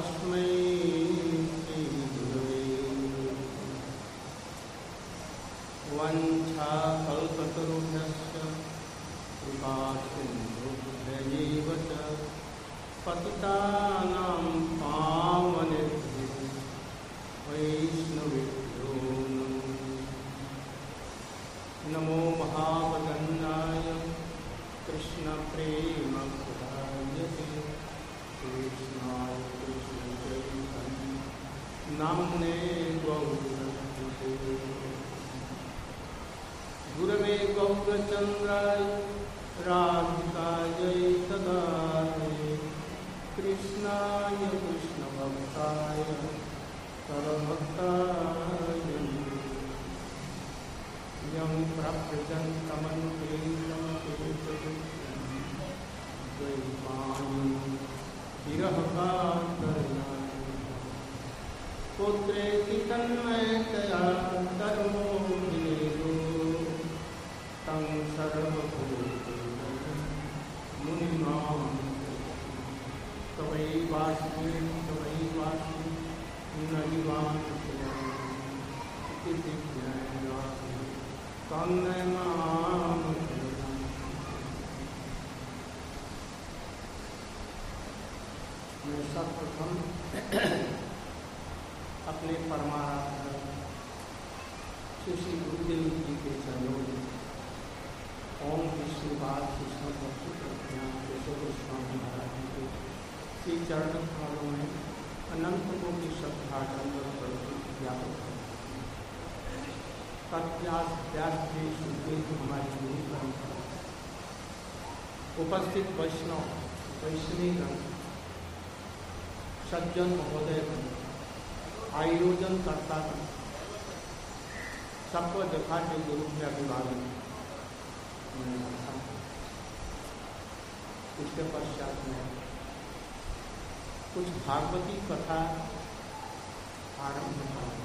तस्मै श्रीगुरवे वञ्छाकल्पतरुभ्यश्च कृपासिन्धुभ्यैव च पतितानां पावनेभ्यो वैष्णवेभ्यो नमो महावदन्नाय कृष्णप्रेमप्रदायते कृष्णाय कृष्णचैतन्य नाम्ने गौरहरे गुरवे गौरचन्द्राय राधिकायै तदालये कृष्णाय कृष्णभक्ताय सर्वभक्ताय यं प्रव्रजन्तमनुपेन्द्रमपेन्द्रद्वैपायनं विरहकातरणाय पुत्रेति तन्मयतया धर्मो विनेदो तं सर्वभूतेषु मुनिमां तवैवास्मि नैवास्मि मैं सर्वप्रथम अपने परमाराध्य श्री गुरुदेव जी के चरणों में ओम विष्णुपाद कृष्ण भक्ति प्रज्ञान केशव गोस्वामी महाराज जी के श्री चरण कमलों में अनंत कोटि श्रद्धा ज्ञापन व्यास जी सुखदेव हमारी गुरु परंपरा उपस्थित वैष्णव वैष्णवीगण सज्जन महोदयगण आयोजन करता सबको यथार्थ गुरु के अभिवादन। इसके पश्चात में कुछ भागवती कथा आरंभ करूँगा।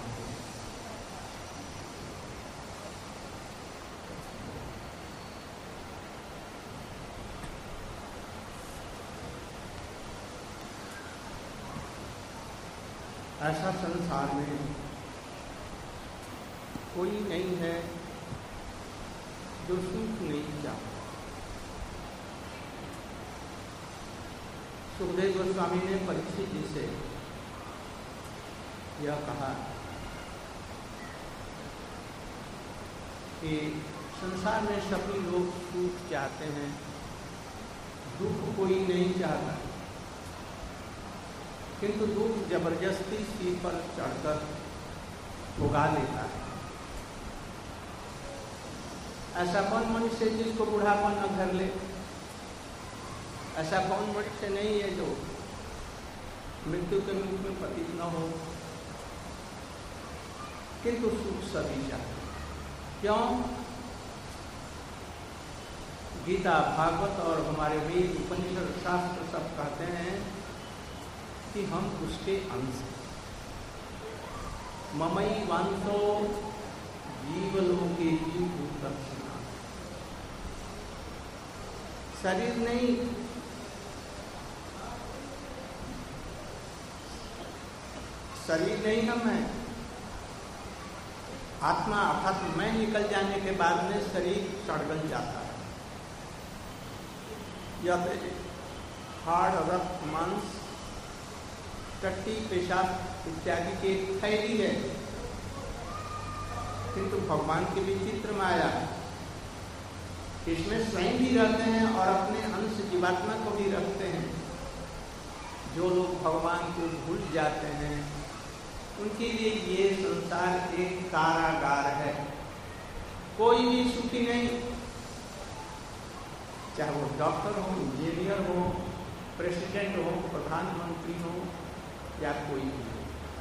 ऐसा संसार में कोई नहीं है जो सुख नहीं चाहता। सुखदेव गोस्वामी ने परीक्षित जी से यह कहा कि संसार में सभी लोग सुख चाहते हैं, दुख कोई नहीं चाहता, किंतु दुख जबरदस्ती सिर पर चढ़कर भुगा लेता है। ऐसा कौन मनुष्य है जिसको बुढ़ापा न घर ले? ऐसा कौन मनुष्य नहीं है जो मृत्यु के मुख में पतित न हो? किंतु सुख सभी चाहते। क्यों? गीता, भागवत और हमारे वेद, उपनिषद, शास्त्र सब कहते हैं कि हम उसके अंश हैं। ममई वांसो जीवलोके जीवभूतर्षिणा। शरीर नहीं, शरीर नहीं हम हैं। आत्मा अर्थात मैं निकल जाने के बाद में शरीर सड़गल जाता है। यह हाड़, रक्त, मांस, टट्टी, पेशाब इत्यादि की एक थैली है। किंतु भगवान की विचित्र माया, इसमें स्वयं भी रहते हैं और अपने अंश जीवात्मा को भी रखते हैं। जो लोग भगवान को भूल जाते हैं उनके लिए ये संसार एक कारागार है। कोई भी सुखी नहीं, चाहे वो डॉक्टर हो, इंजीनियर हो, प्रेसिडेंट हो, प्रधानमंत्री हो या कोई भी हो,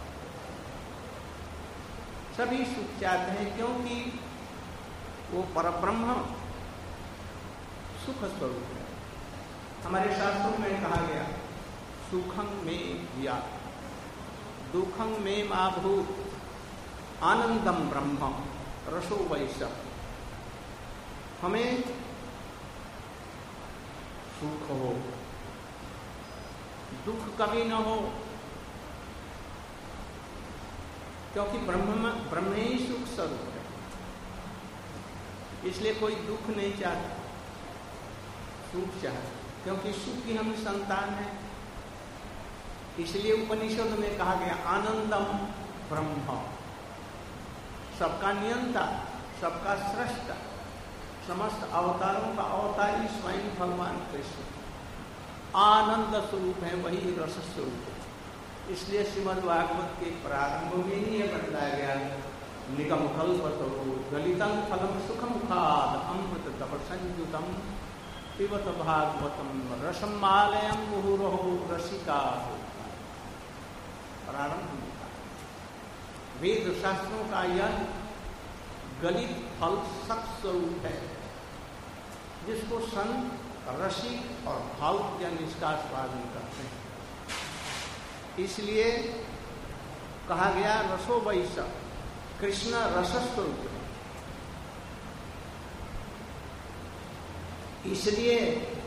सभी सुख चाहते हैं, क्योंकि वो परब्रह्म सुख स्वरूप है। हमारे शास्त्रों में कहा गया सुखं में या दुखं में माभूत आनंदम ब्रह्म रसो वैश्य। हमें सुख हो, दुख कभी न हो, क्योंकि ब्रह्म ही सुख स्वरूप है, इसलिए कोई दुख नहीं चाहता, सुख चाहता, क्योंकि सुख की हम संतान है। इसलिए उपनिषद में कहा गया आनंदम ब्रह्म, सबका नियंता, सबका सृष्टा, समस्त अवतारों का अवतारी स्वयं भगवान कृष्ण आनंद स्वरूप है, वही रस स्वरूप है। इसलिए श्रीमद् भागवत के प्रारंभ में ही यह बताया गया, निगम कल्पतो गलितं फलम सुखम खाद अमृत तप संयुतम पिबत भागवतम रसमालयम मुहुरहो रसिका। प्रारंभ होता वेद शास्त्रों का यह गलित फल सत स्वरूप है, जिसको संत रसिक और भावुक जन इसका स्वादन करते हैं। इसलिए कहा गया रसो वैसा, कृष्ण रसस्वरूप है। इसलिए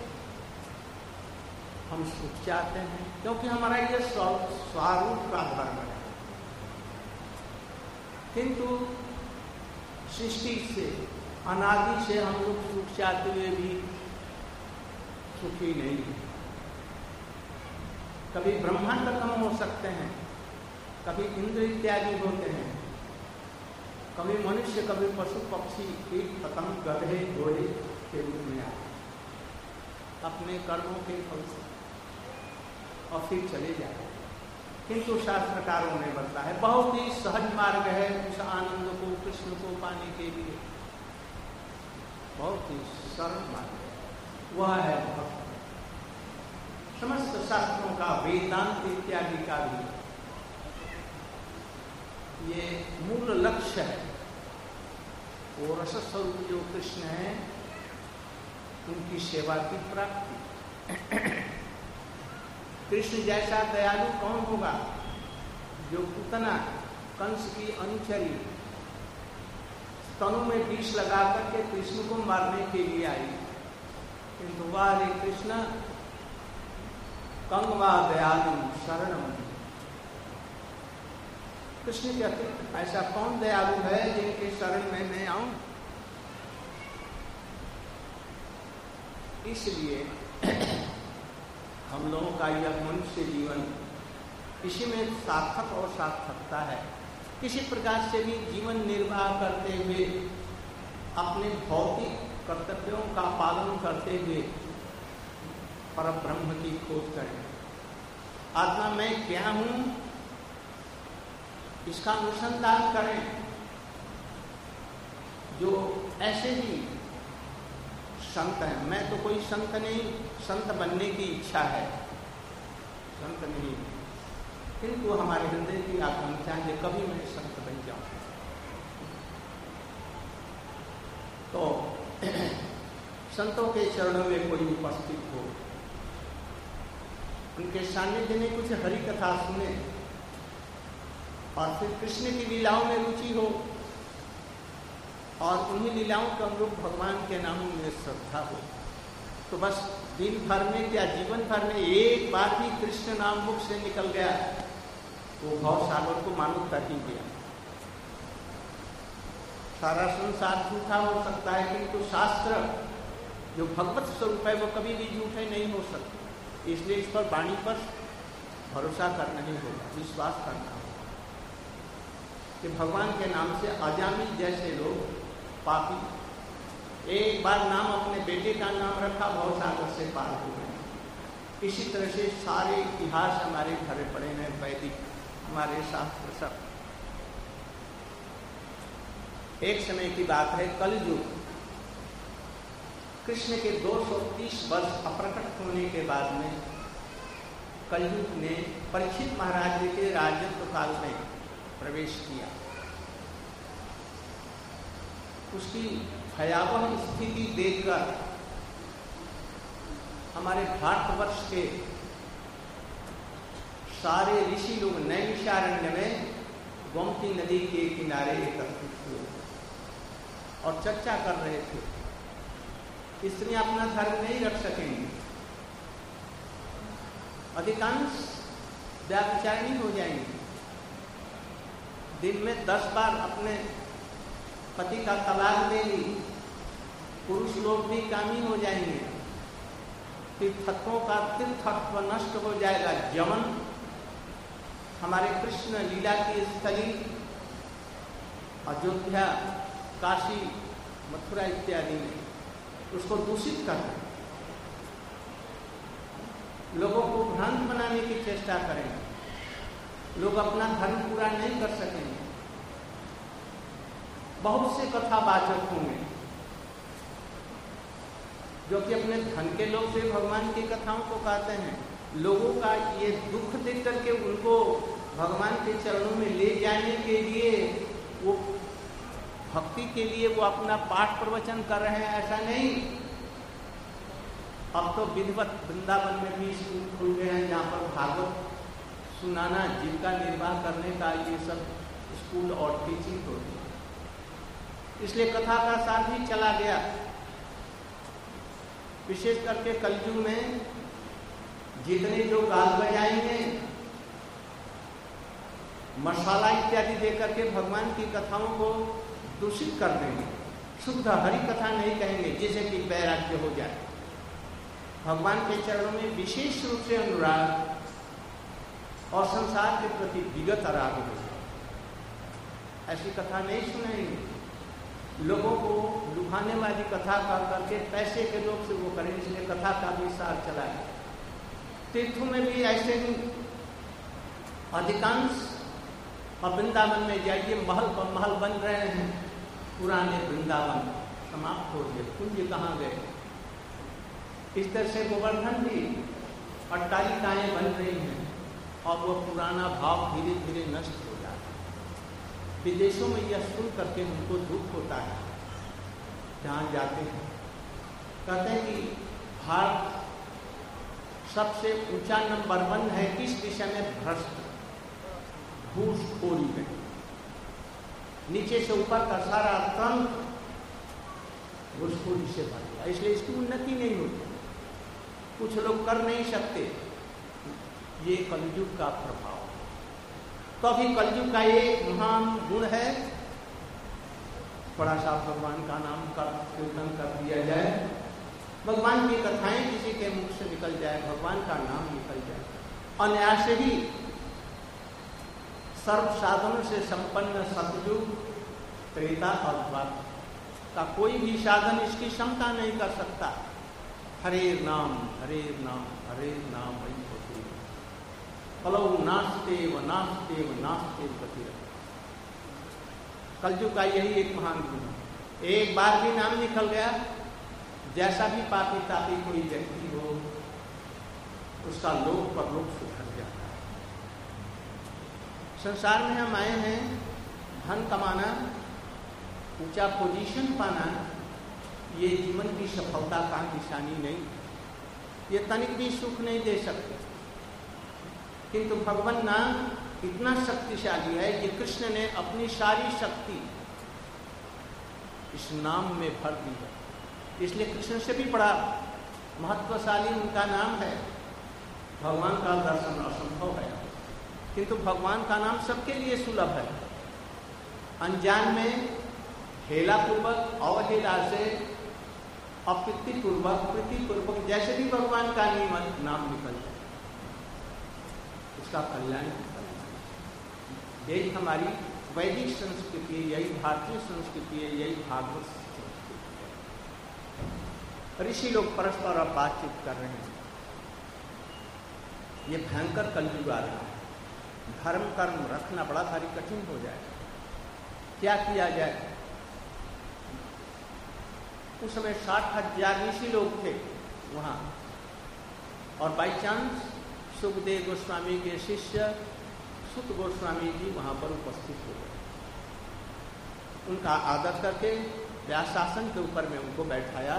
हम सुख चाहते हैं, क्योंकि हमारा ये स्वरूप का धर्म है। किंतु सृष्टि से अनादि से हम लोग सुख चाहते हुए भी सुखी नहीं है। कभी ब्रह्मांड कम हो सकते हैं, कभी इंद्र इत्यादि होते हैं, कभी मनुष्य, कभी पशु पक्षी, कीट पतंग, गधे घोड़े के रूप में आए अपने कर्मों के फल से और फिर चले जाए। किंतु शास्त्रकारों ने बताया है बहुत ही सहज मार्ग है उस आनंद को, कृष्ण को पाने के लिए। बहुत ही सरल मार्ग है, वह है भक्ति। समस्त शास्त्रों का, वेदांत इत्यादि का भी ये मूल लक्ष्य है। वो रस स्वरूप जो कृष्ण है, उनकी सेवा की प्राप्ति। कृष्ण जैसा दयालु कौन होगा, जो पूतना कंस की अनुचरी स्तनों में विष लगा करके कृष्ण को मारने के लिए आई, किंतु वारे कृष्ण कंगवा दयालु शरणम। कृष्ण कहते ऐसा कौन दयालु है जिनके शरण में मैं आऊं। इसलिए हम लोगों का यह मनुष्य जीवन, इसी में सार्थक और सार्थकता है। किसी प्रकार से भी जीवन निर्वाह करते हुए, अपने भौतिक कर्तव्यों का पालन करते हुए परब्रह्म की खोज करें। आत्मा मैं क्या हूं, इसका अनुसंधान करें। जो ऐसे ही संत है, मैं तो कोई संत नहीं, संत बनने की इच्छा है, संत नहीं, किंतु हमारे हृदय की आकांक्षा है कभी मैं संत बन जाऊं। तो संतों के चरणों में कोई उपस्थित हो, उनके सानिध्य में कुछ हरि कथा सुने और फिर कृष्ण की लीलाओं में रुचि हो और उन्हीं लीलाओं के अनुरूप भगवान के नामों में श्रद्धा हो, तो बस दिन भर में या जीवन भर में एक बार भी कृष्ण नाम मुख से निकल गया, वो भव सागर को मानो तट ही गया। सारा संसार झूठा हो सकता है, किंतु शास्त्र जो भगवत स्वरूप है वो कभी भी झूठे नहीं हो सकते। इसलिए इस पर वाणी पर भरोसा करना ही होगा, विश्वास करना होगा कि भगवान के नाम से अजामी जैसे लोग पापी एक बार नाम अपने बेटे का नाम रखा, भव सागर से पार हो गए। इसी तरह से सारे इतिहास हमारे भरे पड़े हैं, वैदिक हमारे शास्त्र सब। एक समय की बात है, कलयुग, कृष्ण के 230 वर्ष अप्रकट होने के बाद में कलयुग ने परीक्षित महाराज जी के राजत्व काल में प्रवेश किया। उसकी भयावह स्थिति देखकर हमारे भारतवर्ष के सारे ऋषि लोग नैमिषारण्य में गोमती नदी के किनारे एकत्रित हुए और चर्चा कर रहे थे। स्त्रियां अपना धर्म नहीं रख सकेंगी, अधिकांश व्याभिचारिणी हो जाएंगी, दिन में 10 बार अपने पति का तलाक देंगी, पुरुष लोग भी कामी हो जाएंगे, तीर्थत्वों का तीर्थत्व नष्ट हो जाएगा। यमन हमारे कृष्ण लीला की स्थली, अयोध्या, काशी, मथुरा इत्यादि में उसको दूषित कर रहे हैं। लोगों को भ्रांत बनाने की चेष्टा करेंगे, लोग अपना धर्म पूरा नहीं कर सकेंगे। बहुत से कथावाचक होंगे जो कि अपने धन के लोग से भगवान की कथाओं को कहते हैं। लोगों का ये दुख देख करके उनको भगवान के चरणों में ले जाने के लिए, वो भक्ति के लिए वो अपना पाठ प्रवचन कर रहे हैं, ऐसा नहीं। अब तो विधिवत वृंदावन में भी स्कूल खुल गए हैं जहाँ पर भागवत सुनाना, जीविका निर्वाह करने का ये सब स्कूल और टीचिंग होती है। इसलिए कथा का सार भी चला गया। विशेष करके कलयुग में जितने जो गाल बजाएंगे, मसाला इत्यादि देकर के भगवान की कथाओं को दूषित कर देंगे, शुद्ध हरि कथा नहीं कहेंगे, जिससे कि वैराग्य हो जाए, भगवान के चरणों में विशेष रूप से अनुराग और संसार के प्रति विगत राग हो जाए। ऐसी कथा नहीं सुनाएंगे। लोगों को लुभाने वाली कथा कर करके पैसे के लोग से वो करें, इसलिए कथा का भी सार चला है। तीर्थों में भी ऐसे ही अधिकांश, और वृंदावन में जाइए, महल पर महल बन रहे हैं, पुराने वृंदावन समाप्त हो गए, कुंज कहाँ गए। इस तरह से गोवर्धन भी अट्टालिकाएं बन रही हैं और वो पुराना भाव धीरे धीरे नष्ट हो जाता है। विदेशों में यह सुन करके उनको दुख होता है, जहाँ जाते हैं कहते हैं कि भारत सबसे ऊंचा नंबर 1 है किस विषय में? भ्रष्ट, घूसखोरी में। नीचे से ऊपर का सारा तंत्र घूसखोरी से भर गया, इसलिए इसकी उन्नति नहीं होती। कुछ लोग कर नहीं सकते, ये कलयुग का प्रभाव। तो अभी कलयुग का एक महान गुण है, बड़ा सा भगवान का नाम का कीर्तन कर दिया जाए, भगवान की कथाएं किसी के मुख से निकल जाए, भगवान का नाम निकल जाए। अनायास ही सर्व साधनों से संपन्न सतयुग, त्रेता और द्वापर का कोई भी साधन इसकी क्षमता नहीं कर सकता। हरे नाम हरे नाम हरे नाम वही होती है। कलौ नास्तेव नास्तेव नास्तेव गतिरत। कलयुग का यही एक महान गुण है। एक बार भी नाम निकल गया, जैसा भी पापी तापी कोई व्यक्ति हो, उसका लोक परलोक सुधर जाता है। संसार में हम आए हैं धन कमाना, ऊंचा पोजीशन पाना, ये जीवन की सफलता का निशानी नहीं, ये तनिक भी सुख नहीं दे सकते। किंतु भगवान नाम इतना शक्तिशाली है कि कृष्ण ने अपनी सारी शक्ति इस नाम में भर दी है। इसलिए कृष्ण से भी बड़ा महत्वशाली उनका नाम है। भगवान का दर्शन असंभव है, किंतु भगवान का नाम सबके लिए सुलभ है। अनजान में हेलापूर्वक, अवहेला से, अप्रीतिपूर्वक, प्रीतिपूर्वक, जैसे भी भगवान का नाम निकल जाए, उसका कल्याण। यही हमारी वैदिक संस्कृति है, यही भारतीय संस्कृति है, यही भागवत संस्कृति है। ऋषि लोग परस्पर बातचीत कर रहे हैं। ये भयंकर कलयुग आ रहा है, धर्म कर्म रखना बड़ा भारी कठिन हो जाएगा। क्या किया जाए? उस समय 60,000 ऋषि लोग थे वहाँ, और बाई चांस सुखदेव गोस्वामी के शिष्य सुत गोस्वामी जी वहाँ पर उपस्थित हो गए। उनका आदर करके व्यासासन के ऊपर में उनको बैठाया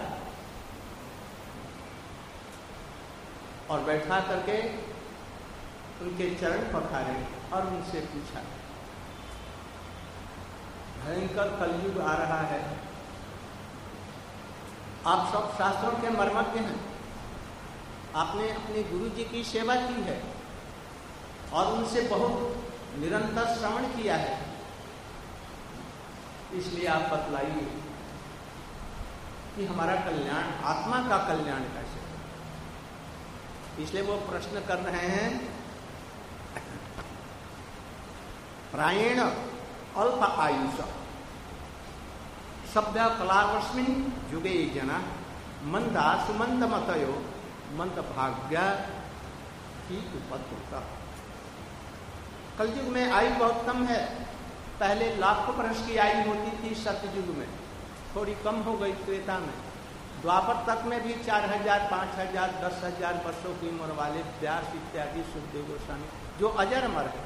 और बैठा करके उनके चरण पखारे और उनसे पूछा, भयंकर कलयुग आ रहा है, आप सब शास्त्रों के मर्मज्ञ हैं, आपने अपने गुरु जी की सेवा की है और उनसे बहुत निरंतर श्रवण किया है, इसलिए आप बतलाइए कि हमारा कल्याण, आत्मा का कल्याण कैसे हो। इसलिए वो प्रश्न कर रहे हैं, प्रायेण अल्प आयुष शब्द कलावस्मिन् युगे जना मंदा सुमंद मतयो मंद भाग्य ही उपद्रुता। कलयुग में आयु बहुत कम है। पहले लाखों वर्ष की आयु होती थी सतयुग में, थोड़ी कम हो गई त्रेता में। द्वापर तक में भी 4000, 5000, 10,000 वर्षों की उम्र वाले व्यास इत्यादि सुखदेव गोस्वामी जो अजर अमर है,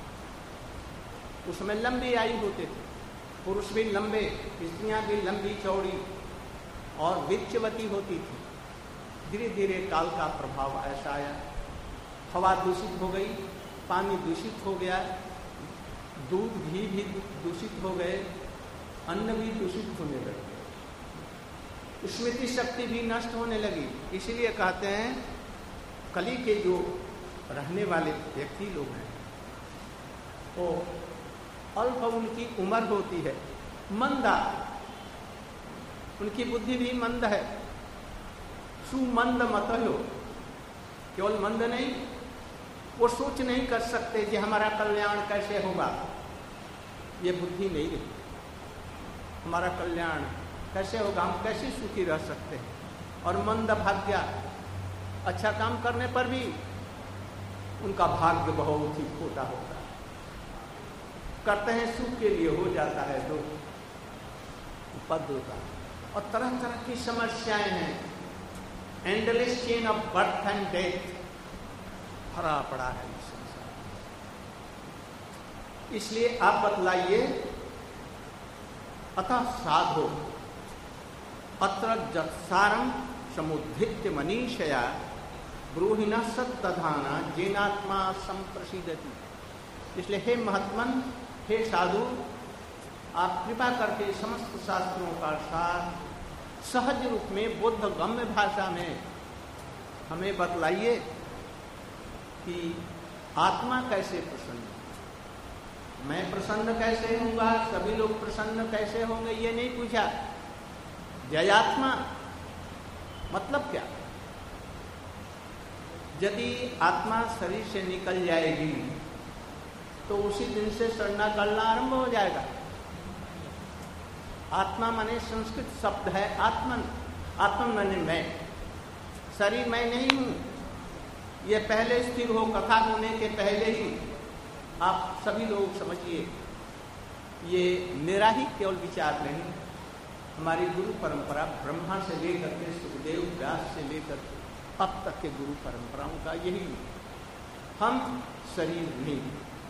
उसमें लंबी आयु होते थे। पुरुष भी लंबे, स्त्रियां भी लंबी चौड़ी और विच्चवती होती थी। धीरे धीरे काल का प्रभाव ऐसा आया, हवा दूषित हो गई, पानी दूषित हो गया, दूध घी भी दूषित हो गए, अन्न भी दूषित होने लगे, स्मृति शक्ति भी नष्ट होने लगी। इसीलिए कहते हैं कली के जो रहने वाले व्यक्ति लोग हैं वो अल्प उनकी उम्र होती है, मंदा, उनकी बुद्धि भी मंद है। सुमंद मतयो, केवल मंद नहीं, वो सोच नहीं कर सकते कि हमारा कल्याण कैसे होगा, ये बुद्धि नहीं है। हमारा कल्याण कैसे होगा, हम कैसे सुखी रह सकते हैं। और मंद भाग्य, अच्छा काम करने पर भी उनका भाग्य बहुत ही खोटा होता है। करते हैं सुख के लिए, हो जाता है तो उपद्रव। और तरह तरह की समस्याएं हैं, endless chain of birth and death भरा पड़ा है इस संसार। इसलिए आप बतलाइए, अतः साधो अत्र जत्सारम समुद्धित्य मनीषया ब्रूहिण सत्तधाना जेनात्मा संप्रसिद्धति। इसलिए हे महात्मन, हे साधु, आप कृपा करके समस्त शास्त्रों का सार सहज रूप में बुद्ध गम्य भाषा में हमें बतलाइए कि आत्मा कैसे प्रसन्न, मैं प्रसन्न कैसे होऊंगा, सभी लोग प्रसन्न कैसे होंगे, ये नहीं पूछा। जयात्मा मतलब क्या? यदि आत्मा शरीर से निकल जाएगी तो उसी दिन से सड़ना गलना आरंभ हो जाएगा। आत्मा माने संस्कृत शब्द है आत्मन, आत्मन माने मैं, शरीर मैं नहीं हूं। ये पहले स्थिर हो, कथा होने के पहले ही आप सभी लोग समझिए, ये मेरा ही केवल विचार नहीं, हमारी गुरु परंपरा ब्रह्मा से लेकर के सुखदेव व्यास से लेकर अब तक के गुरु परंपराओं का यही, हम शरीर नहीं,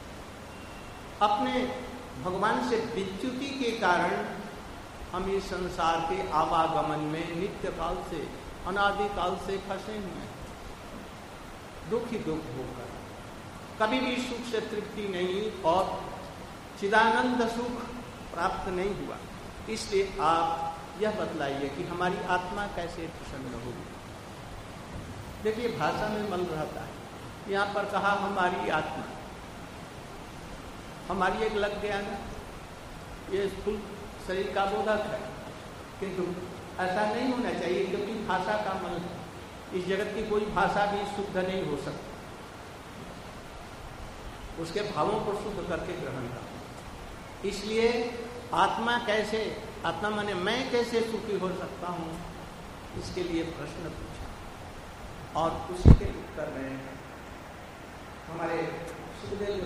अपने भगवान से विच्युति के कारण हम इस संसार के आवागमन में नित्य काल से, अनादिकाल से फंसे हुए हैं, दुख ही दुख होकर, कभी भी सुख से तृप्ति नहीं और चिदानंद सुख प्राप्त नहीं हुआ। इसलिए आप यह बतलाइए कि हमारी आत्मा कैसे प्रसन्न होगी। देखिए भाषा में मल रहता है, यहाँ पर कहा हमारी आत्मा, हमारी एक लग गया ना, ये स्थूल शरीर का बोधक है, किंतु ऐसा नहीं होना चाहिए क्योंकि भाषा का मल है। इस जगत की कोई भाषा भी शुद्ध नहीं हो सकती, उसके भावों को शुद्ध करके ग्रहण करना। इसलिए आत्मा कैसे, आत्मा माने मैं कैसे सुखी हो सकता हूँ, इसके लिए प्रश्न पूछा और उसी के उत्तर में हमारे सुखदेव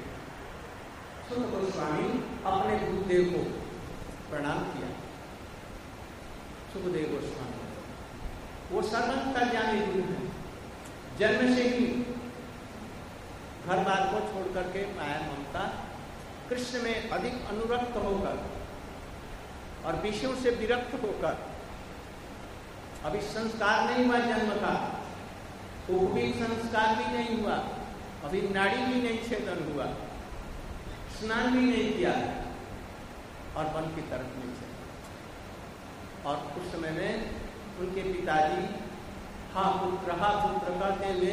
गोस्वामी अपने गुरुदेव को प्रणाम किया। सुखदेव गोस्वामी वो सर्वकल्याणी गुरु है, जन्म से ही घर बार को छोड़ करके माया ममता कृष्ण में अधिक अनुरक्त होकर और विषयों से विरक्त होकर, अभी संस्कार नहीं हुआ जन्म का, भी संस्कार भी नहीं हुआ, अभी नाड़ी भी नहीं छेदन हुआ, स्नान भी नहीं किया और वन की तरफ नहीं चला। और उस समय में उनके पिताजी हा पुत्र कहते हुए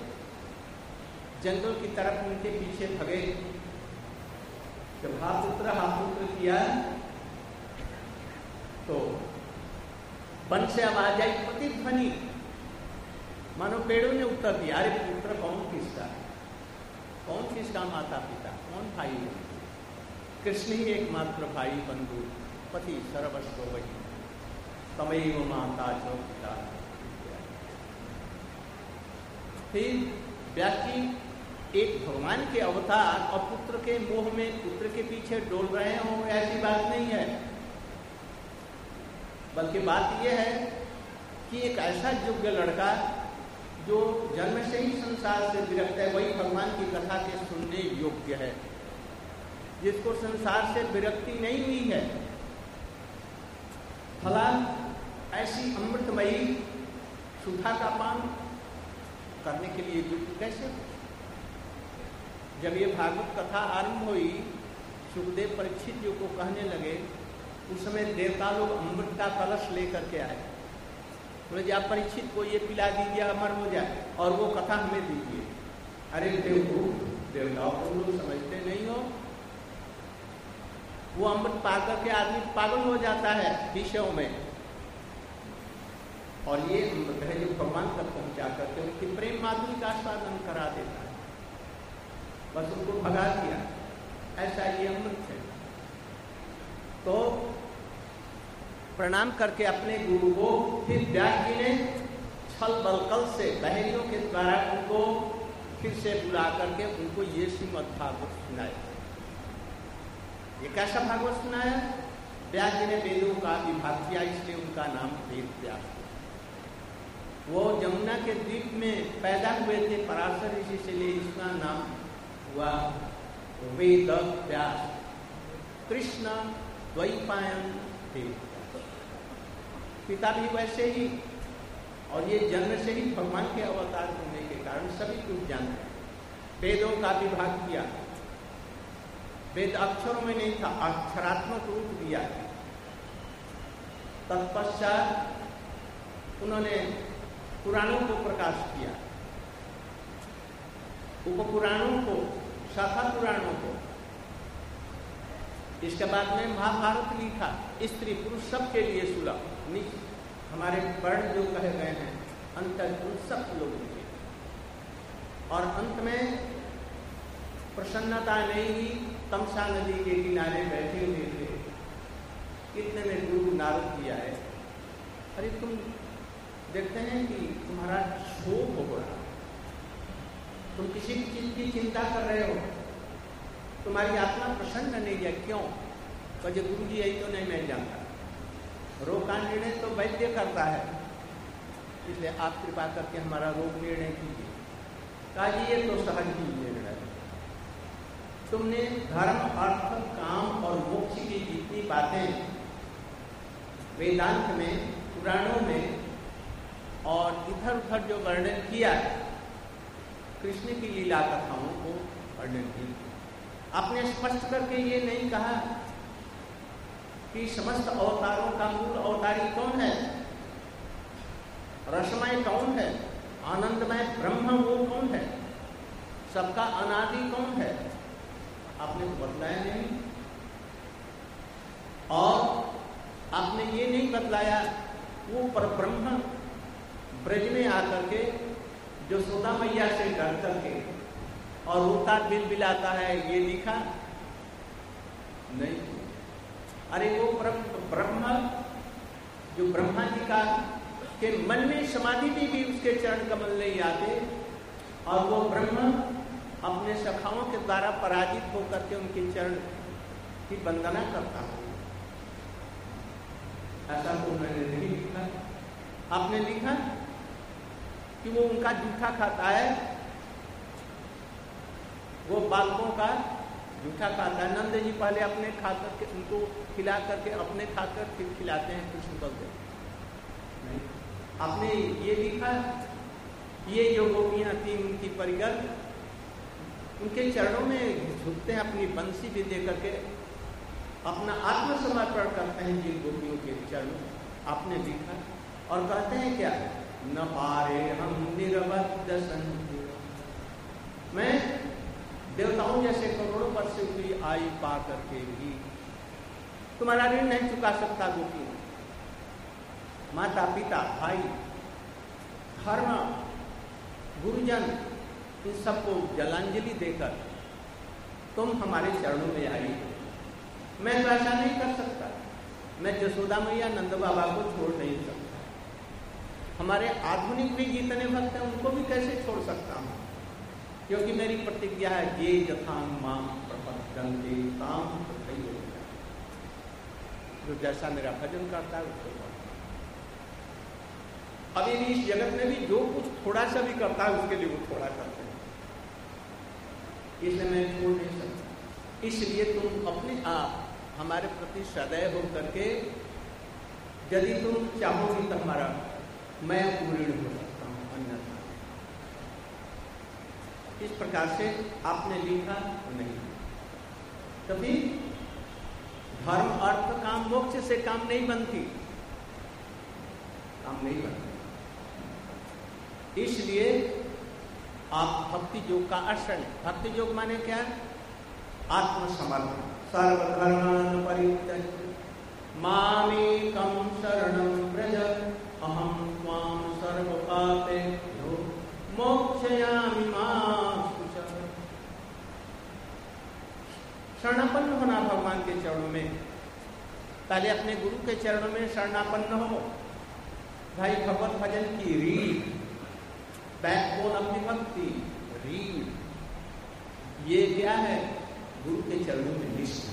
जंगल की तरफ उनके पीछे भगे। जब हा पुत्र किया तो वन से आवाज आई प्रतिध्वनि, मानो पेड़ों ने उत्तर दिया, अरे पुत्र कौन किसका, कौन किसका माता पिता, कौन भाई बंधु? कृष्ण ही एकमात्र भाई बंधु, पति सर्वस्व वही, तमैव माता च पिता। फिर व्यासी एक भगवान के अवतार और पुत्र के मोह में पुत्र के पीछे डोल रहे हो, ऐसी बात नहीं है। बल्कि बात यह है कि एक ऐसा योग्य लड़का जो जन्म से ही संसार से विरक्त है, वही भगवान की कथा के सुनने योग्य है, जिसको संसार से विरक्ति नहीं हुई है। फला ऐसी अमृतमयी सुधा का पान करने के लिए युक्त कैसे? जब ये भागवत कथा आरंभ हुई, सुखदेव परीक्षित जी को कहने लगे, उस समय देवता लोग अमृत का कलश लेकर के आए, बोले जी आप परीक्षित को ये पिला दीजिए, अमर हो जाए, और वो कथा हमें दीजिए। अरे देवताओं को लोग समझते नहीं हो, वो अमृत पाकर के आदमी पागल हो जाता है विषयों में, और ये अमृत है जो भगवान तक पहुंचा करके उनकी प्रेम माधुरी का आस्वादन करा देता है, बस उनको भगा दिया, ऐसा ये अमृत है। तो प्रणाम करके अपने गुरु को फिर व्यास जी ने छल बलकल से बहरियों के द्वारा उनको फिर से बुला करके उनको ये श्रीमद् भागवत सुनाया। ये कैसा भागवत सुनाया? व्यास जी ने वेदों का विभाग किया, इसलिए उनका नाम वेद व्यास। वो जमुना के द्वीप में पैदा हुए थे पराशर ऋषि से, लिए इसका नाम हुआ वेद व्यास। कृष्ण द्वैपायन थे, पिता भी वैसे ही, और ये जन्म से ही भगवान के अवतार होने के कारण सभी कुछ जानते हैं। वेदों का विभाग किया, वेद अक्षरों में नहीं था, अक्षरात्मक रूप दिया। तत्पश्चात उन्होंने पुराणों को प्रकाश किया, उपपुराणों को, शाखा पुराणों को। इसके बाद में महाभारत लिखा, स्त्री पुरुष सबके लिए सुलभ, हमारे वर्ण जो कहे गए हैं अंतर उन सब लोगों के। और अंत में प्रसन्नता नहीं ही, तमसा नदी के किनारे बैठे हुए थे, कितने में गुरु नारद जी आए, अरे तुम देखते हैं कि तुम्हारा शोक हो रहा, तुम किसी चीज की चिंता कर रहे हो, तुम्हारी आत्मा प्रसन्न नहीं है, क्यों? कहे गुरु जी यही तो नहीं मैं जानता, रोग का निर्णय तो वैद्य करता है, इसलिए आप कृपा करके हमारा रोग निर्णय कीजिए। कहा जी ये तो सहज ही निर्णय, तुमने धर्म अर्थ काम और मोक्ष की जितनी बातें वेदांत में, पुराणों में और इधर उधर जो वर्णन किया, कृष्ण की लीला कथाओं को वर्णन किया, आपने स्पष्ट करके ये नहीं कहा कि समस्त अवतारों का मूल अवतारी कौन है, रसमय कौन है, आनंदमय ब्रह्म वो कौन है, सबका अनादि कौन है, आपने तो बतलाया नहीं। और आपने ये नहीं बतलाया वो परब्रह्म ब्रज में आकर के जो यशोदा मैया से डर करके और रोता बिलबिलाता है, ये लिखा नहीं। अरे वो ब्रह्म जो ब्रह्मा जी का के मन में समाधि में भी उसके चरण कमल नहीं आते, और वो ब्रह्म अपने सखाओं के द्वारा पराजित होकर के उनके चरण की वंदना करता है, ऐसा तो मैंने नहीं लिखा। आपने लिखा कि वो उनका जूठा खाता है, वो बालकों का जूठा खाता है। नंद जी पहले अपने खाकर के उनको खिला करके अपने खाकर फिर खिलाते हैं कृष्ण बलदेव। नहीं, आपने ये लिखा ये जो गोपियां थी उनकी परिगर उनके चरणों में झुकते हैं, अपनी बंसी भी दे करके अपना आत्मसमर्पण करते हैं जिन गोपियों के चरणों, आपने लिखा। और कहते हैं क्या, न पारे हम निरवध्य संधि, मैं देवताओं जैसे करोड़ों वर्ष की आयु पा करके भी तुम्हारा ऋण नहीं चुका सकता गोपियों। माता पिता, भाई, धर्म, गुरुजन, इन सबको जलांजलि देकर तुम हमारे चरणों में आई। मैं तो ऐसा नहीं कर सकता, मैं जसोदा मैया नंद बाबा को छोड़ नहीं सकता। हमारे आधुनिक भी जितने भक्त हैं उनको भी कैसे छोड़ सकता हूँ, क्योंकि मेरी प्रतिज्ञा है ये यथांग माम प्रपद्यन्ते ताम तथैव। जो जैसा मेरा भजन करता है उसको अभी भी इस जगत में भी जो कुछ थोड़ा सा भी करता है उसके लिए वो थोड़ा करते हैं, इसलिए मैं छोड़ नहीं सकता। इसलिए तुम अपने आप हमारे प्रति सदैव हो करके यदि तुम चाहोगी तो हमारा मैं पूर्ण हो सकता हूं, अन्यथा इस प्रकार से आपने लिखा नहीं। तभी धर्म अर्थ काम मोक्ष से काम नहीं बनती, काम नहीं बनती। इसलिए आप भक्ति योग का आश्रय, भक्ति योग माने क्या? आत्मसमर्पण। सर्वधर्मान् परित्यज्य मामेकं शरणं व्रज अहं त्वां सर्वपापेभ्यो मोक्षयामि मा शुचः। शरणापन्न होना भगवान के चरणों में। पहले अपने गुरु के चरणों में शरणापन्न हो। भाई भगवत भजन की रीढ़, बैकबोन अपनी भक्ति, रीढ़, ये क्या है? गुरु के चरणों में निष्ठा।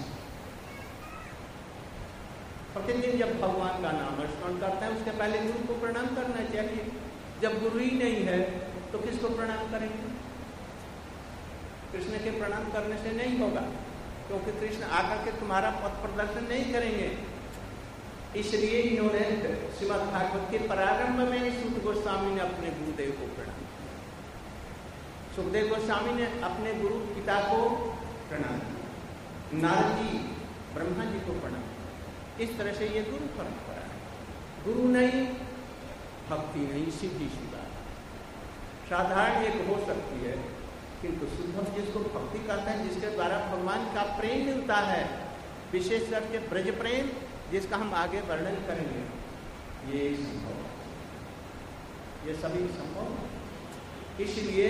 प्रतिदिन जब भगवान का नाम स्मरण करते हैं उसके पहले गुरु को प्रणाम करना चाहिए। जब गुरु ही नहीं है तो किसको प्रणाम करेंगे? कृष्ण के प्रणाम करने से नहीं होगा, क्योंकि कृष्ण आकर के तुम्हारा पथ प्रदर्शन नहीं करेंगे। इसलिए इन्होंने श्रीमद् भागवत के प्रारंभ में सूत गोस्वामी ने अपने गुरुदेव को प्रणाम किया, सुखदेव गोस्वामी ने अपने गुरु पिता को प्रणाम किया, नारद जी ब्रह्मा जी को प्रणाम। इस तरह से ये गुरु परंपरा है। गुरु नहीं, भक्ति नहीं, सीधी सी बात। साधारण एक हो सकती है, किंतु शुद्ध जिसको भक्ति कहते हैं, जिसके द्वारा भगवान का प्रेम मिलता है, विशेष करके ब्रज प्रेम, जिसका हम आगे वर्णन करेंगे, ये संभव है, ये सभी संभव है। इसलिए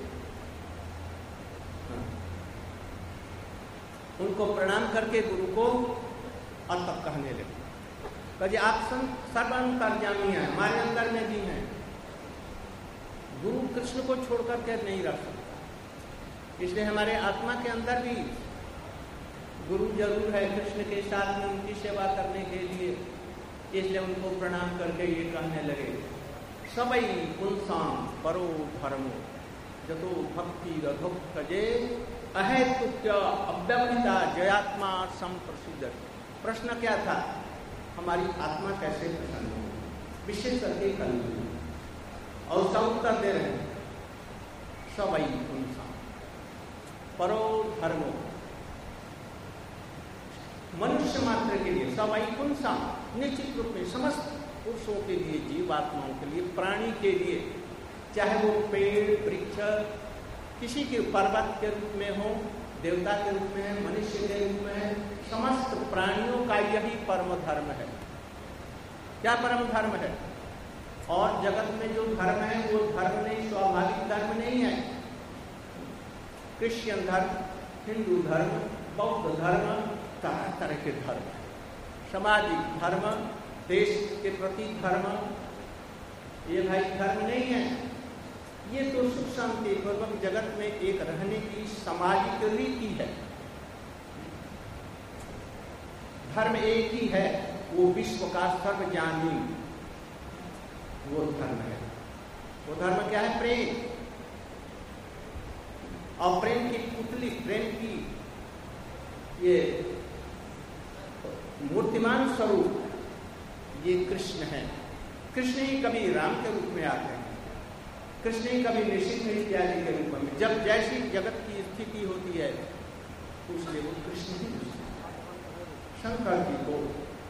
उनको प्रणाम करके गुरु को और तब कहने लगे, कहे आप सर्व अंतर्यामी हैं, हमारे अंदर में भी हैं। गुरु कृष्ण को छोड़ करके नहीं रख सकता, इसलिए हमारे आत्मा के अंदर भी गुरु जरूर है कृष्ण के साथ में उनकी सेवा करने के लिए। इसलिए उनको प्रणाम करके ये कहने लगे, सबई पुंसाम परो धर्मो जतो भक्ति रधोक्तजे अहेतुक्य अव्यवहिता जयात्मा संप्रसिद्ध। प्रश्न क्या था? हमारी आत्मा कैसे प्रसन्न हो, विशेष करके कल, और उसका उत्तर दे रहे हैं, सबई पुंसाम परो धर्मो। मनुष्य मात्र के लिए, सबई पुंसाम निश्चित रूप में समस्त पुरुषों के लिए, जीवात्माओं के लिए, प्राणी के लिए, चाहे वो पेड़ वृक्ष, किसी के पर्वत के रूप में हो, देवता के रूप में है, मनुष्य के रूप में है, समस्त प्राणियों का यही परम धर्म है। क्या परम धर्म है? और जगत में जो धर्म है वो धर्म नहीं, स्वाभाविक धर्म नहीं है। क्रिश्चियन धर्म, हिंदू धर्म, बौद्ध धर्म, तरह तरह के धर्म है। सामाजिक धर्म, देश के प्रति धर्म, ये भाई धर्म नहीं है। ये तो सुख शांति पूर्वक जगत में एक रहने की सामाजिक रीति है। धर्म एक ही है, वो विश्व का सर्वज्ञानी वो धर्म है। वो धर्म क्या है? प्रेम। और प्रेम की पुतली, प्रेम की ये मूर्तिमान स्वरूप ये कृष्ण है। कृष्ण ही कभी राम के रूप में आते हैं, कृष्ण ही कभी नृसिंह इत्यादि के रूप में। जब जैसी जगत की स्थिति होती है उसलिए वो कृष्ण ही। शंकर जी को,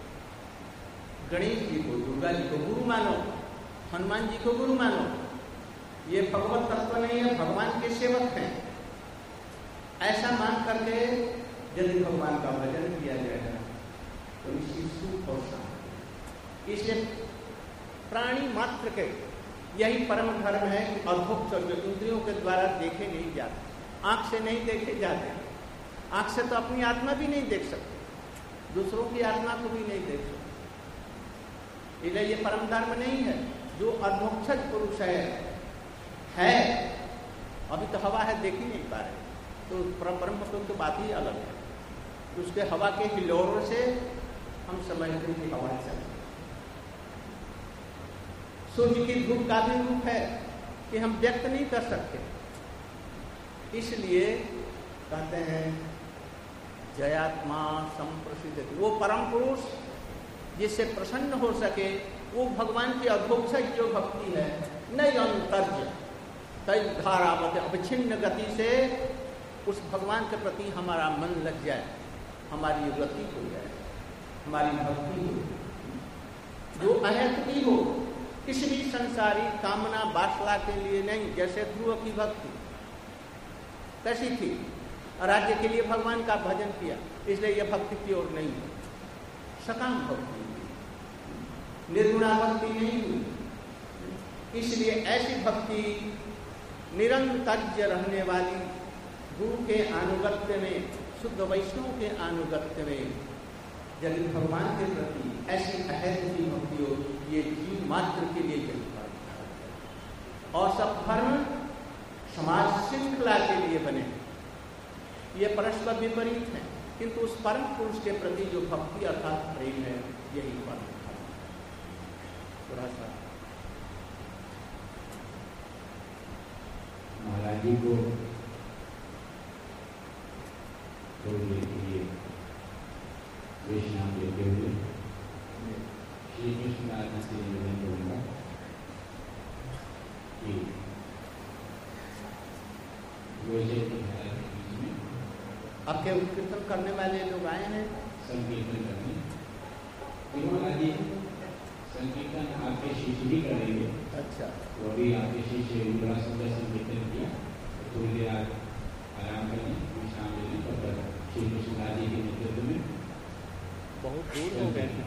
गणेश जी को, दुर्गा जी को गुरु मानो, हनुमान जी को गुरु मानो। ये भगवत तत्व नहीं है, भगवान के सेवक हैं। ऐसा मान करके यदि भगवान का भजन किया जाएगा तो इसकी सुख और शांति। इसलिए प्राणी मात्र के यही परम धर्म है कि अधोक्षज जो इंद्रियों के द्वारा देखे नहीं जाते, आंख से नहीं देखे जाते। आंख से तो अपनी आत्मा भी नहीं देख सकते, दूसरों की आत्मा को भी नहीं देख सकते। इसलिए ये परम धर्म नहीं है। जो अधोक्षज पुरुष है अभी तो हवा है, देख ही नहीं पा रहे, तो परम पुरुष की बात ही अलग है। उसके हवा के हिलोरों से हम समझते हैं कि हवा चल। सूर्य की धूप का भी रूप है कि हम व्यक्त नहीं कर सकते, इसलिए कहते हैं जयात्मा संप्रसिद्ध। वो परम पुरुष जिससे प्रसन्न हो सके, वो भगवान की अधोक्षज जो भक्ति है, नई अंतर्ज तय धारावत अविच्छिन्न गति से उस भगवान के प्रति हमारा मन लग जाए, हमारी गति हो जाए, हमारी भक्ति हो, जो अहेतुकी हो, किसी भी संसारी कामना वासना के लिए नहीं। जैसे ध्रुव की भक्ति कैसी थी, राज्य के लिए भगवान का भजन किया, इसलिए यह भक्ति की ओर नहीं है, सकाम भक्ति, निर्गुणा भक्ति नहीं हुई। इसलिए ऐसी भक्ति निरंतर रहने वाली, गुरु के अनुगत्य में, शुद्ध वैष्णव के अनुगत्य में, यदि भगवान के प्रति ऐसी अहेतुकी भक्ति हो, ये जीव मात्र के लिए जरूर। और सब धर्म समाज श्रृंखला के लिए बने, ये परस्पर विपरीत है, किंतु उस परम पुरुष के प्रति जो भक्ति अर्थात प्रेम है, यही परम धर्म। थोड़ा सा महाराज जी को बोलने के लिए वैष्णव देते हुए श्री कृष्ण आज्ञा से निवेदन करूंगा कि रोजे के बीच में आपके कीर्तन करने वाले लोग आए हैं संकीर्तन करने। महाराज जी संकीर्तन आपके शिष्य भी करेंगे। अच्छा, तो अभी आपके शिष्य बड़ा सुंदर संकीर्तन किया, थोड़ी देर आप आराम करें, विश्राम ले लें, तब तक श्री कृष्ण जी के नेतृत्व में बहुत दूर हो गए।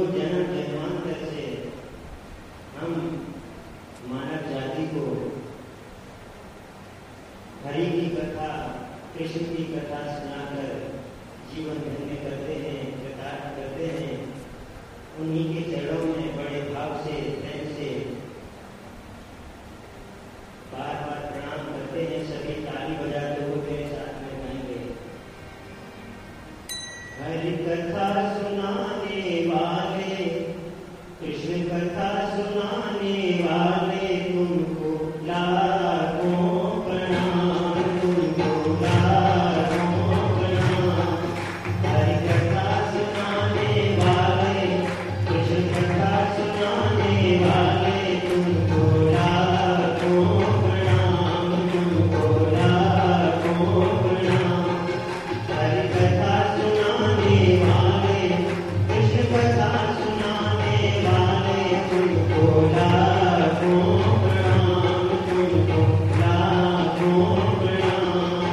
जन्म जन्मांतर से हम मानव जाति को हरि की कथा, कृष्ण की कथा सुनाकर जीवन धन्य करते हैं, कृतार्थ करते हैं। उन्हीं के चरणों में बड़े भाव से, प्रेम से बार बार प्रणाम करते हैं। सभी ताली बजाते हुए मेरे साथ में गाएंगे। हरि कथा सुनाने वाले, कृष्ण कथा सुनाने वाले, तुमको लाखों प्रणाम, तुमको लाखों प्रणाम। हरि कथा सुनाने वाले, कृष्ण कथा सुनाने वाले, तुमको लाखों प्रणाम, तुमको लाखों प्रणाम। हरि कथा सुनाने वाले, कृष्ण कथा सुनाने वाले, तुमको लाखों प्रणाम, तुमको लाखों प्रणाम।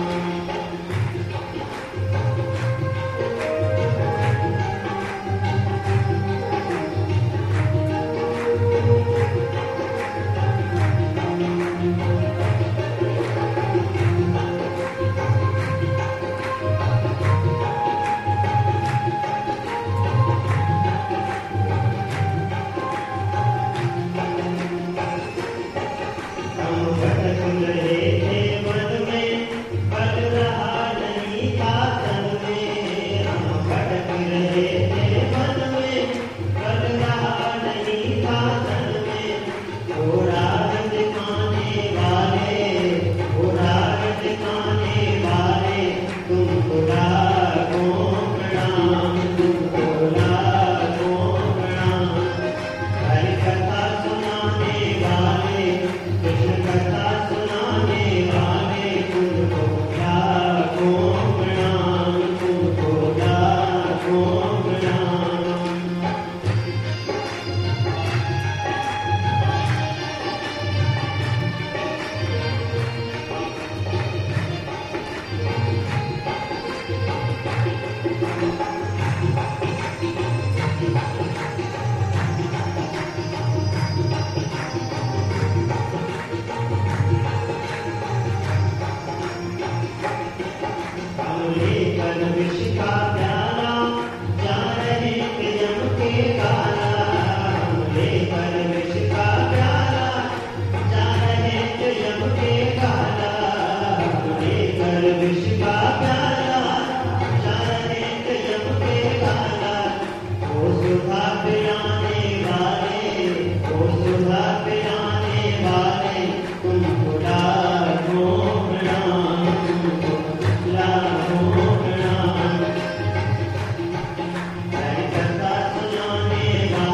हम भटक रहे थे वन में, पल रहा नहीं था तन में। हम भटक रहे थे वन में, पल रहा नहीं था तन में। ओ राग दिखाने वाले, ओ राग दिखाने वाले, तुमको लाखों प्रणाम, तुमको लाखों प्रणाम। हरि कथा सुनाने वाले, कृष्ण कथा सुनाने वाले, तुमको लाखों प्रणाम, तुमको लाखों प्रणाम। हम लेकर विष का प्याला, जा रहे थे यम के काला। हम लेकर विष का प्याला, जा रहे थे यम के काला। हम लेकर विष का प्याला, जा रहे थे यम के काला। ओ सुधा पिलाने वाले, ओ सुधा पिलाने वाले, तुमको लाखों प्रणाम, तुमको लाखों प्रणाम। हरि कथा सुनाने वाले,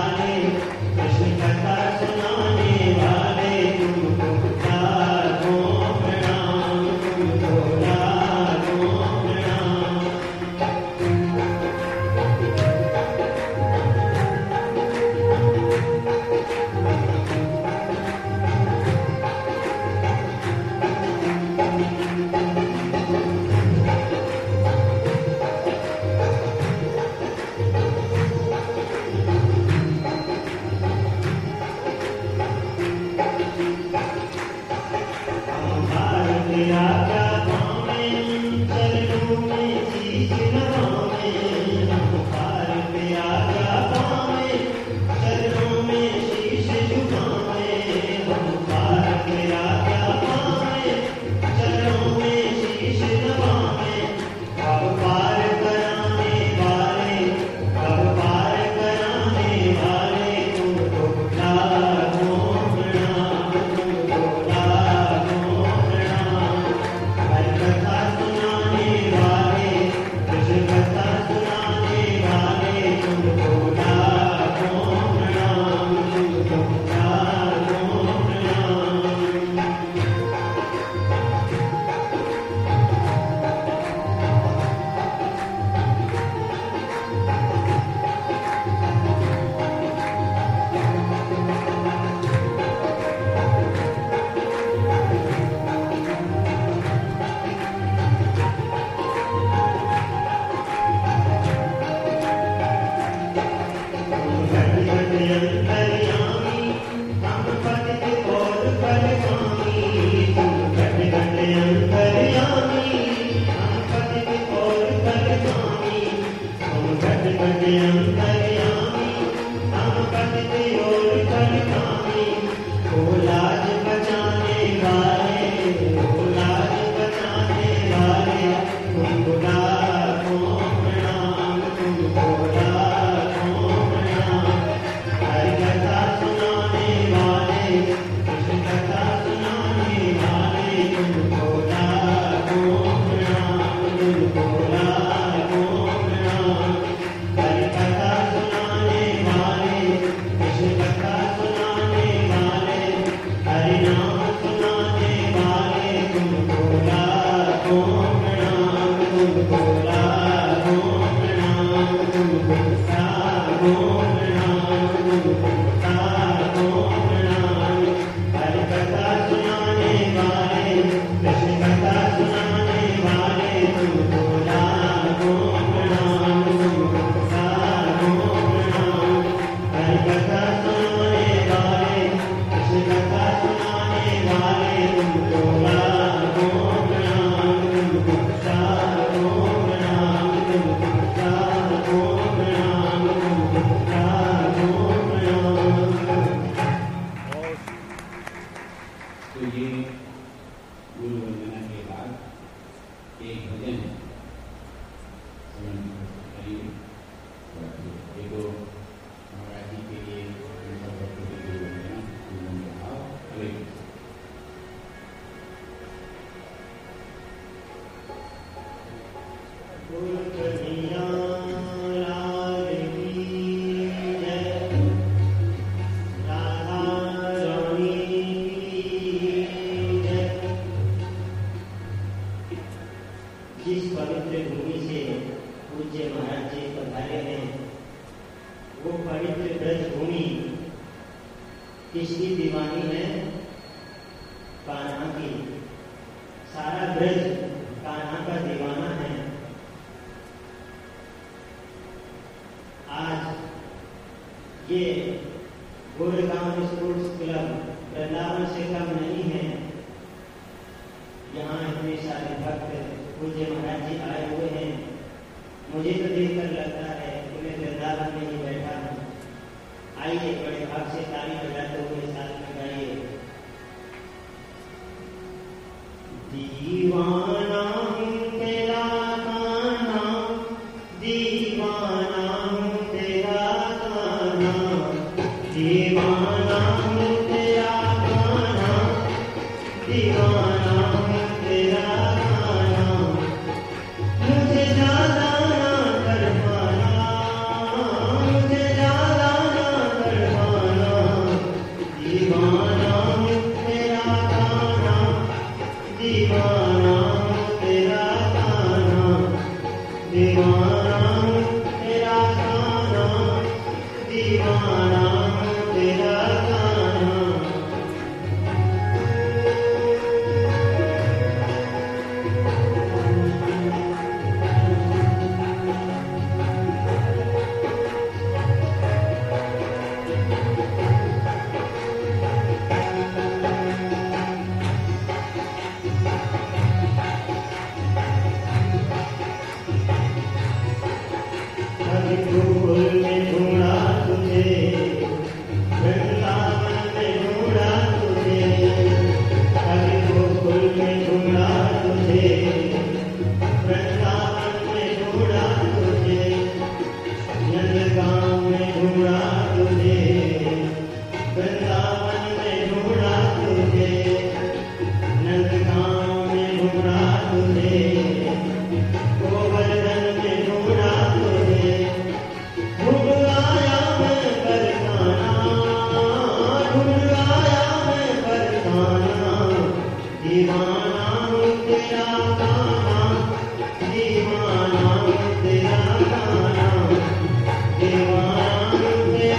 दीवाना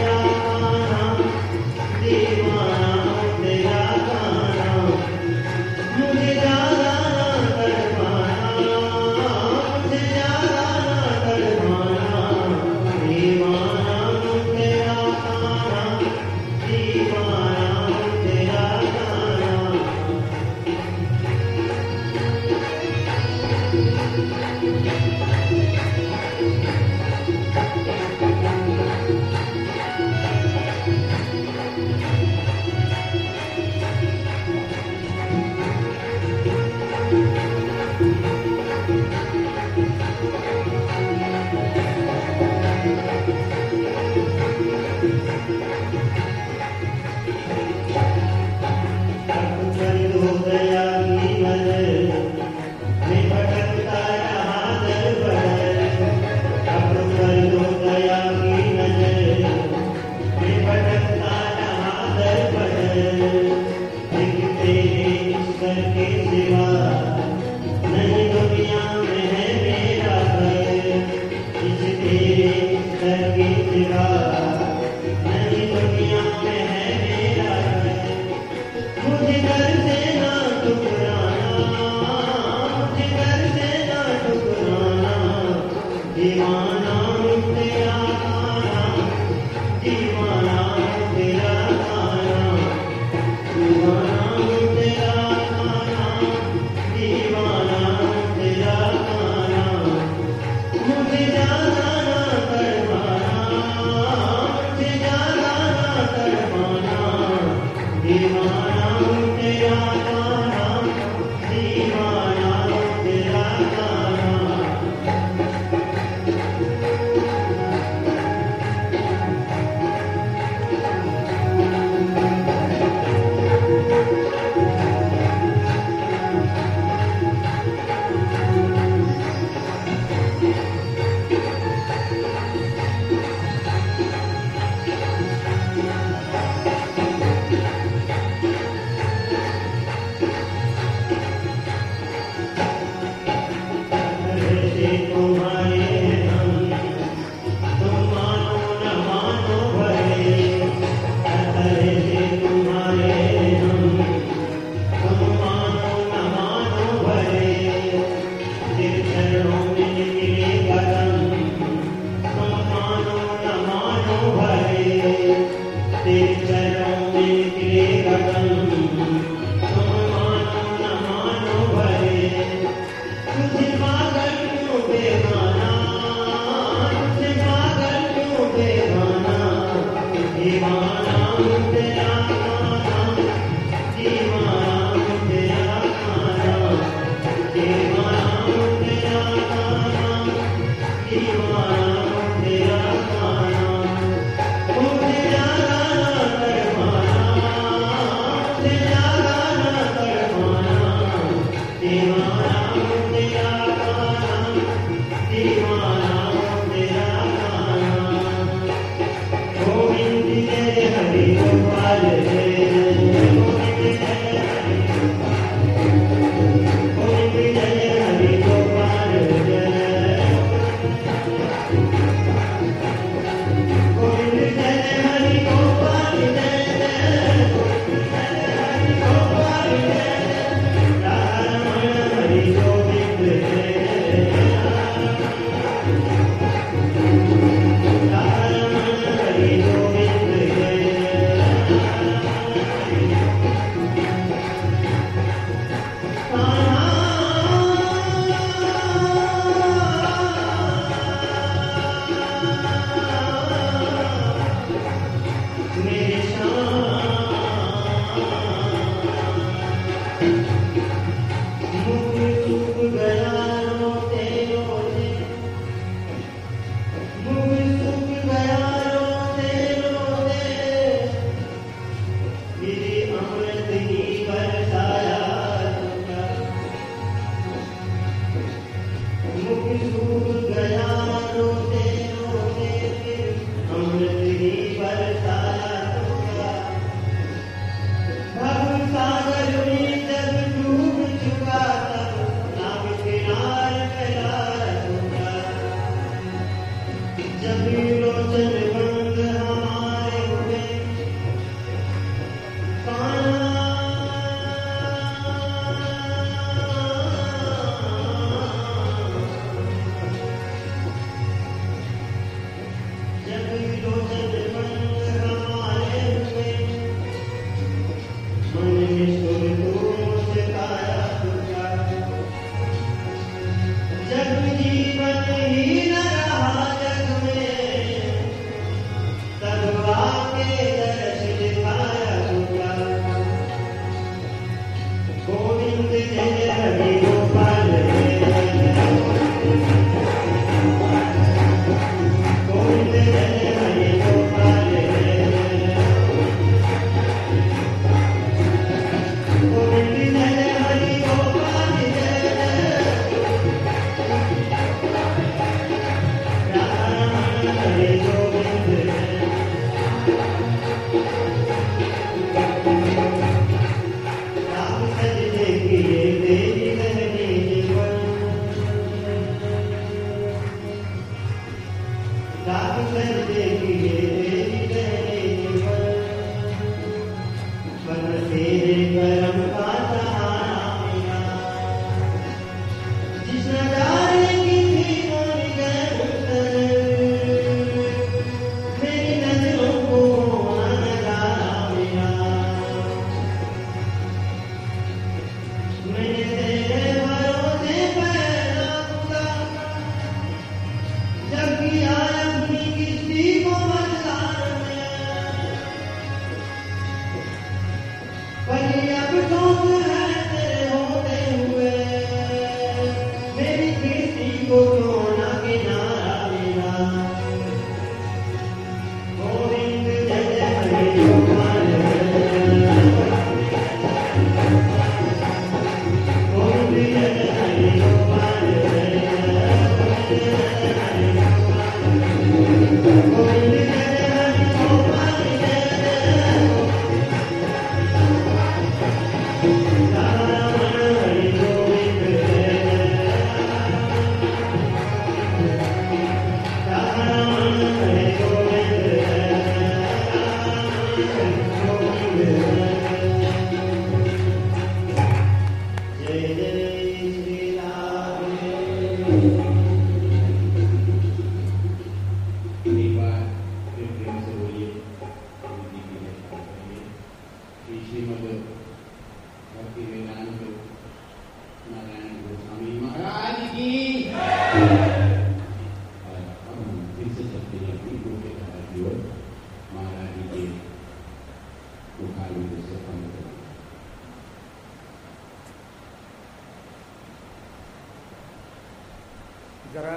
जरा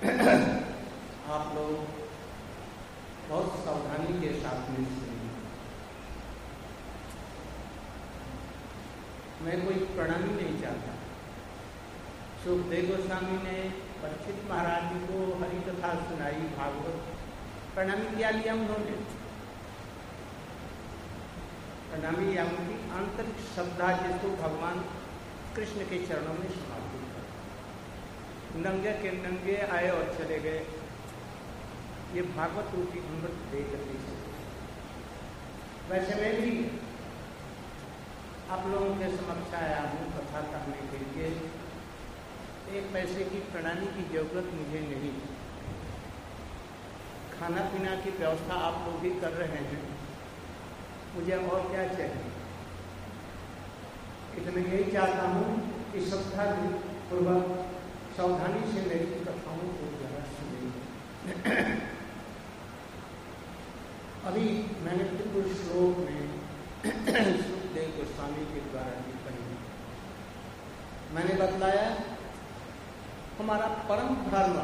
आप लोग बहुत सावधानी के साथ में सुनिए। मैं कोई प्रणामी नहीं चाहता। सुखदेव गोस्वामी ने परीक्षित महाराज जी को हरि कथा सुनाई, भागवत। प्रणामी क्या लिया उन्होंने? प्रणामी या उनकी आंतरिक श्रद्धा जिसको भगवान कृष्ण के चरणों में समर्पित कर। नंगे के नंगे आए और चले गए। ये भागवत रूपी अमृत देकर दे सकते। वैसे मैं भी आप लोगों के समक्ष आया हूँ कथा करने के लिए। एक पैसे की प्रणाली की जरूरत मुझे नहीं। खाना पीना की व्यवस्था आप लोग भी कर रहे हैं, मुझे और क्या चाहिए? इतना यही चाहता हूँ कि श्रद्धा पूर्वक सावधानी से मेरी कथाओं को जरा सुनिए। अभी मैंने पूर्व श्लोक में सुखदेव गोस्वामी के द्वारा टिप्पणी मैंने बतलाया, हमारा परम धर्म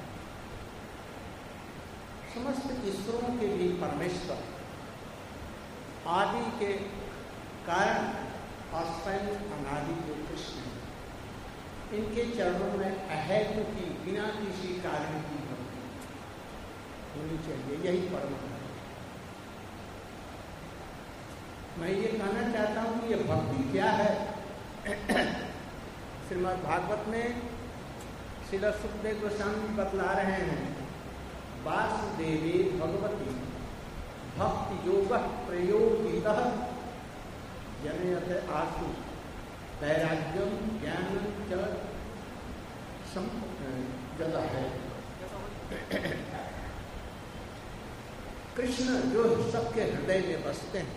समस्त ईश्वरों के भी परमेश्वर आदि के कारण और स्वयं अनादि जो कृष्ण है, इनके चरणों में अहेतु की बिना किसी कारण की भक्ति होनी चाहिए। यही परम धर्म। मैं ये कहना चाहता हूँ कि ये भक्ति क्या है। श्रीमद् भागवत में श्रील सुखदेव गोस्वामी बतला रहे हैं, वासुदेवे भगवती भक्ति योग प्रयोगितः जनयते आसु वैराग्यम ज्ञान जल है। कृष्ण जो सबके हृदय में बसते हैं,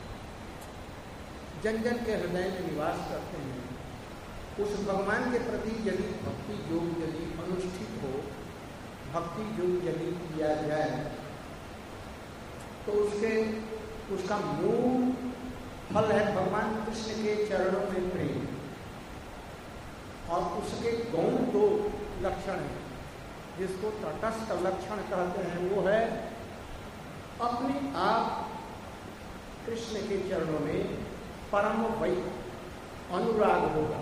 जन जन के हृदय में निवास करते हैं, उस भगवान के प्रति यदि भक्ति योग यदि अनुष्ठित हो, भक्ति योग यदि किया जाए, तो उसका मूल फल है भगवान कृष्ण के चरणों में प्रेम। और उसके गौण दो लक्षण है, जिसको तटस्थ लक्षण कहते हैं। वो है अपने आप कृष्ण के चरणों में परम वै अनुराग होगा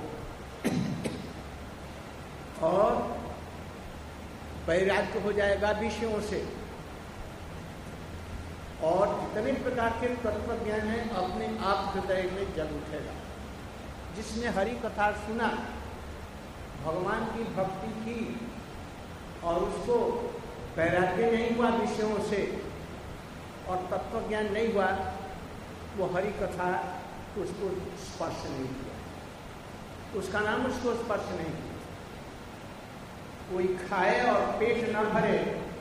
और वैराग्य हो जाएगा विषयों से। और जितने प्रकार के तत्व ज्ञान है अपने आप हृदय में जल उठेगा। जिसने हरि कथा सुना, भगवान की भक्ति की और उसको वैराग्य नहीं हुआ विषयों से और तत्व ज्ञान नहीं हुआ, वो हरि कथा उसको स्पर्श नहीं किया, उसका नाम उसको स्पर्श नहीं किया। कोई खाए और पेट न भरे,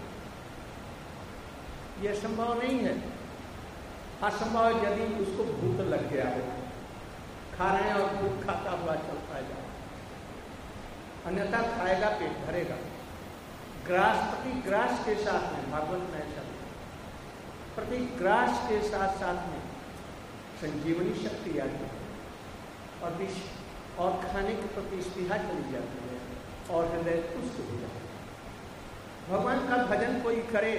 यह संभव नहीं है। असंभव यदि उसको भूख लग गया हो, खा रहे हैं और भूख खाता हुआ चलता जाए, अन्यथा खाएगा पेट भरेगा। ग्रास प्रति ग्रास के साथ में, भागवत में ऐसा प्रति ग्रास के साथ साथ में संजीवनी शक्ति आती है और खाने के प्रति स्पृहा चली जाती है और हृदय तुष्ट हो जाता है। भगवान का भजन कोई करे,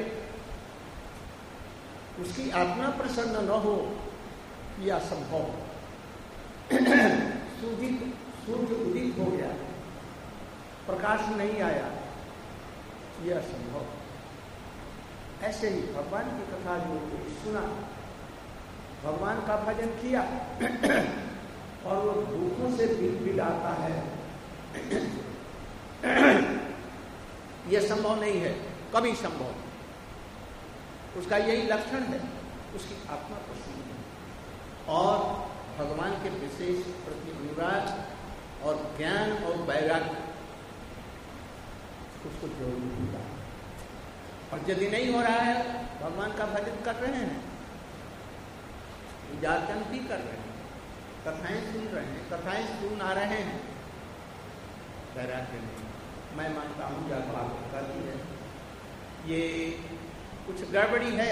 उसकी आत्मा प्रसन्न न हो, यह असंभव। सूर्य उदित हो गया, प्रकाश नहीं आया, यह असंभव। ऐसे ही भगवान की कथा जो कोई सुना, भगवान का भजन किया और वो दुखों से बिलबिलाता है, यह संभव नहीं है, कभी संभव। उसका यही लक्षण है, उसकी आत्मा प्रसन्न है और भगवान के विशेष प्रति अनुराग और ज्ञान और वैराग्य उसको जोड़ देगा। और यदि नहीं हो रहा है, भगवान का भजन कर रहे हैं, पूजार्चन भी कर रहे हैं, कथाएं सुन रहे हैं, कथाएं सुन आ रहे हैं, वैराग्य नहीं, मैं मानता हूँ यह बात करती है, ये कुछ गड़बड़ी है।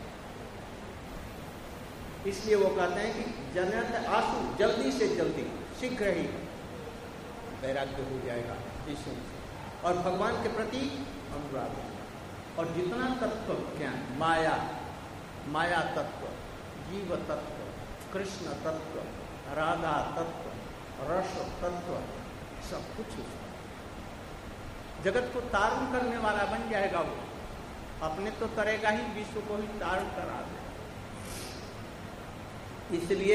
इसलिए वो कहते हैं कि जनयत आसु, जल्दी से जल्दी, शीघ्र ही वैराग्य हो जाएगा विषयों से। और भगवान के प्रति अनुराग होगा। और जितना तत्व ज्ञान, माया तत्व, जीव तत्व, कृष्ण तत्व, राधा तत्व, रस तत्व, सब कुछ उसका जगत को तारण करने वाला बन जाएगा। वो अपने तो तरेगा ही, विश्व को ही तारण करा देगा। इसलिए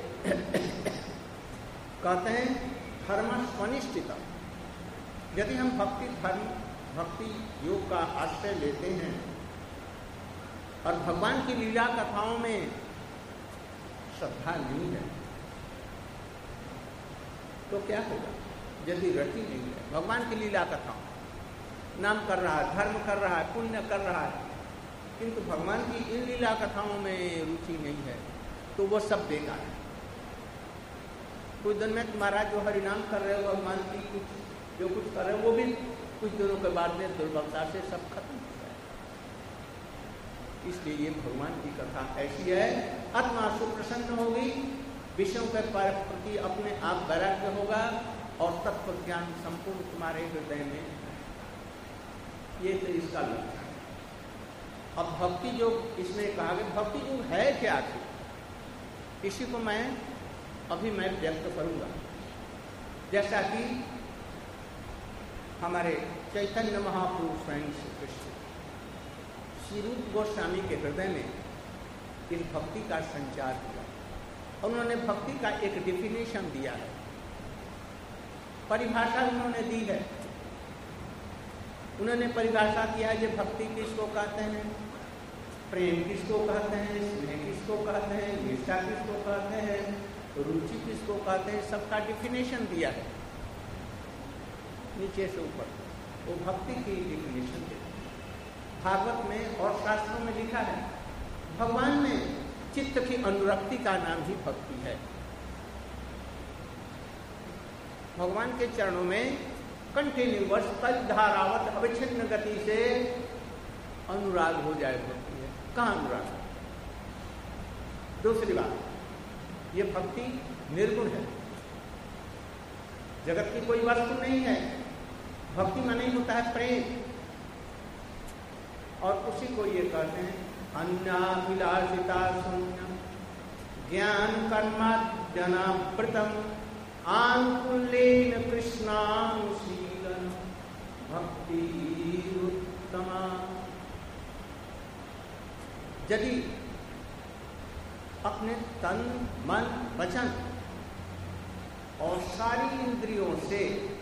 कहते हैं धर्म स्वनिष्ठितम। यदि हम भक्ति योग का आश्रय लेते हैं और भगवान की लीला कथाओं में श्रद्धा नहीं है तो क्या होगा? यदि रति नहीं है भगवान की लीला कथाओं, नाम कर रहा है, धर्म कर रहा है, पुण्य कर रहा है, किंतु भगवान की इन लीला कथाओं में रुचि नहीं है तो वो सब बेकार है। कुछ दिन में तुम्हारा जो हरिनाम कर रहे हो, भगवान की जो कुछ कर रहे हो, वो भी कुछ दिनों के बाद में दुर्बलता से सब खत्म हो जाए। इसलिए ये भगवान की कथा ऐसी है, आत्मा सुप्रसन्न होगी, विषयों के प्रति अपने आप वैराग्य होगा और तत्व ज्ञान संपूर्ण तुम्हारे हृदय में। ये तो इसका लक्षण है। अब भक्ति योग इसमें कहा गया, भक्ति योग है क्या थी? इसी को अभी मैं व्यक्त करूंगा। जैसा कि हमारे चैतन्य महापुरुष स्वयं श्री कृष्ण श्री रूप गोस्वामी के हृदय में इस भक्ति का संचार किया। उन्होंने भक्ति का एक डेफिनेशन दिया है, परिभाषा उन्होंने दी है। उन्होंने परिभाषा किया है कि भक्ति किसको कहते हैं, प्रेम किसको कहते हैं, स्नेह किसको कहते हैं, निष्ठा किसको कहते हैं, रुचि किसको कहते हैं, सबका डेफिनेशन दिया है नीचे से ऊपर। वो भक्ति की डेफिनेशन देते हैं। भागवत में और शास्त्रों में लिखा है, भगवान में चित्त की अनुरक्ति का नाम ही भक्ति है। भगवान के चरणों में कंटिन्यूअस धारावत अविच्छिन्न गति से अनुराग हो जाए भक्ति है। कहाँ अनुराग? दूसरी बात, ये भक्ति निर्गुण है, जगत की कोई वस्तु नहीं है। भक्ति माने होता है प्रेम, और उसी को ये कहते हैं अन्याभिलाषिता शून्यम ज्ञान कर्माद्यनावृतम आनुकूल्येन कृष्णानुशीलन भक्ति उत्तमा। यदि अपने तन, मन, वचन और सारी इंद्रियों से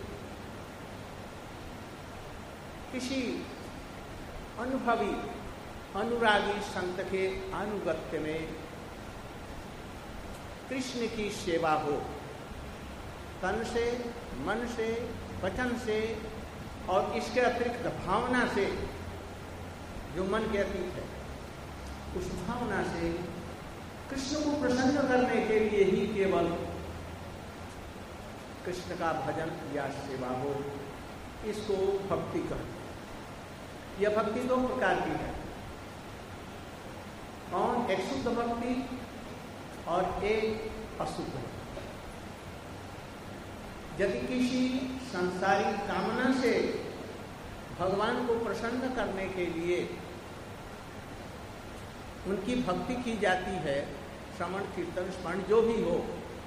किसी अनुभवी अनुरागी संत के अनुगत्य में कृष्ण की सेवा हो, तन से, मन से, वचन से और इसके अतिरिक्त भावना से, जो मन के अतीत है, उस भावना से कृष्ण को प्रसन्न करने के लिए ही केवल कृष्ण का भजन या सेवा हो, इसको भक्ति कहते हैं। यह भक्ति दो प्रकार की है। कौन? एक शुद्ध भक्ति और एक अशुद्ध भक्ति। यदि किसी संसारी कामना से भगवान को प्रसन्न करने के लिए उनकी भक्ति की जाती है, श्रवण कीर्तन स्मरण जो भी हो,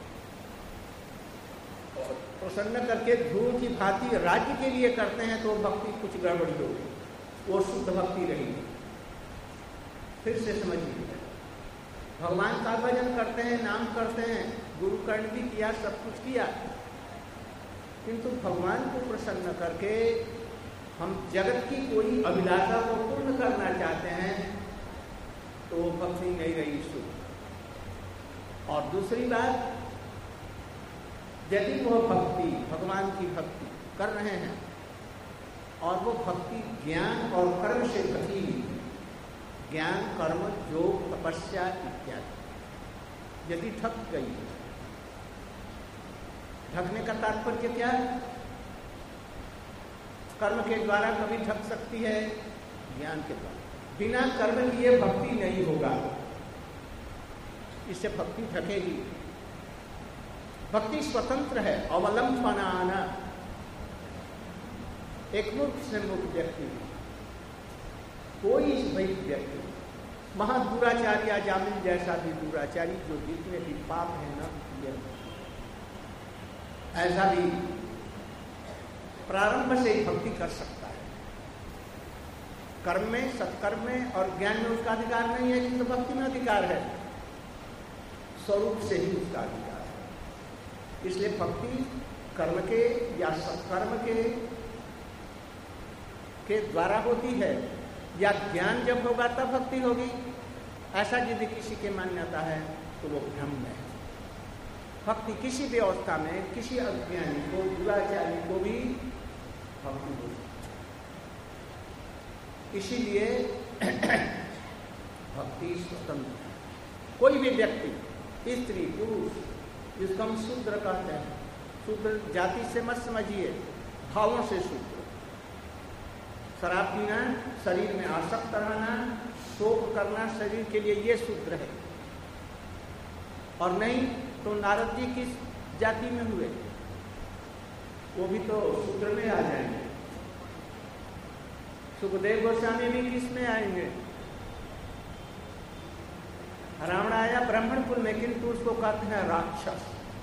और प्रसन्न करके ध्रुव की भांति राज्य के लिए करते हैं तो भक्ति कुछ गड़बड़ी होगी, वो शुद्ध भक्ति रहेगी। फिर से समझिए, भगवान का भजन करते हैं, नाम करते हैं, गुरु कर्ण भी किया, सब कुछ किया, किंतु भगवान को प्रसन्न करके हम जगत की कोई अभिलाषा को पूर्ण करना चाहते हैं तो वो भक्ति नहीं रही शुद्ध। और दूसरी बात, यदि वो भक्ति भगवान की भक्ति कर रहे हैं और वो भक्ति ज्ञान और कर्म से कही हुई है, ज्ञान, कर्म, योग, तपस्या इत्यादि, यदि ढक गई है, ढकने का तात्पर्य क्या है? कर्म के द्वारा कभी ढक सकती है, ज्ञान के द्वारा। बिना कर्म किए भक्ति नहीं होगा, इससे भक्ति ढकेगी। भक्ति स्वतंत्र है, अवलंबना। एक मूर्ख से मूर्ख व्यक्ति, कोई भाई व्यक्ति, महादुराचार्य जामिल जैसा भी दुराचारी, जो जितने भी पाप है ना, ऐसा भी प्रारंभ से ही भक्ति कर सकता है। कर्म में, सत्कर्म में और ज्ञान में उसका अधिकार नहीं है, किंतु भक्ति में अधिकार है, स्वरूप से ही उसका अधिकार है। इसलिए भक्ति कर्म के या सत्कर्म के द्वारा होती है, या ज्ञान जब होगा तब भक्ति होगी, ऐसा यदि किसी की मान्यता है तो वो भ्रम है। भक्ति किसी भी अवस्था में किसी अज्ञानी को, दुराचारी को भी भक्ति हो सकती है। इसीलिए भक्ति स्वतंत्र है। कोई भी व्यक्ति, स्त्री पुरुष, जिसको हम शूद्र कहते हैं, शूद्र जाति से मत समझिए, भावों से शूद्र। शराब पीना, शरीर में आसक्त रहना, शोक करना शरीर के लिए, ये शूद्र है। और नहीं तो नारद जी किस जाति में हुए? वो भी तो शूद्र में आ जाएंगे। सुखदेव गोस्वामी भी किस में आएंगे? रावण आया ब्राह्मण कुल में, किंतु उसको कहते हैं राक्षस।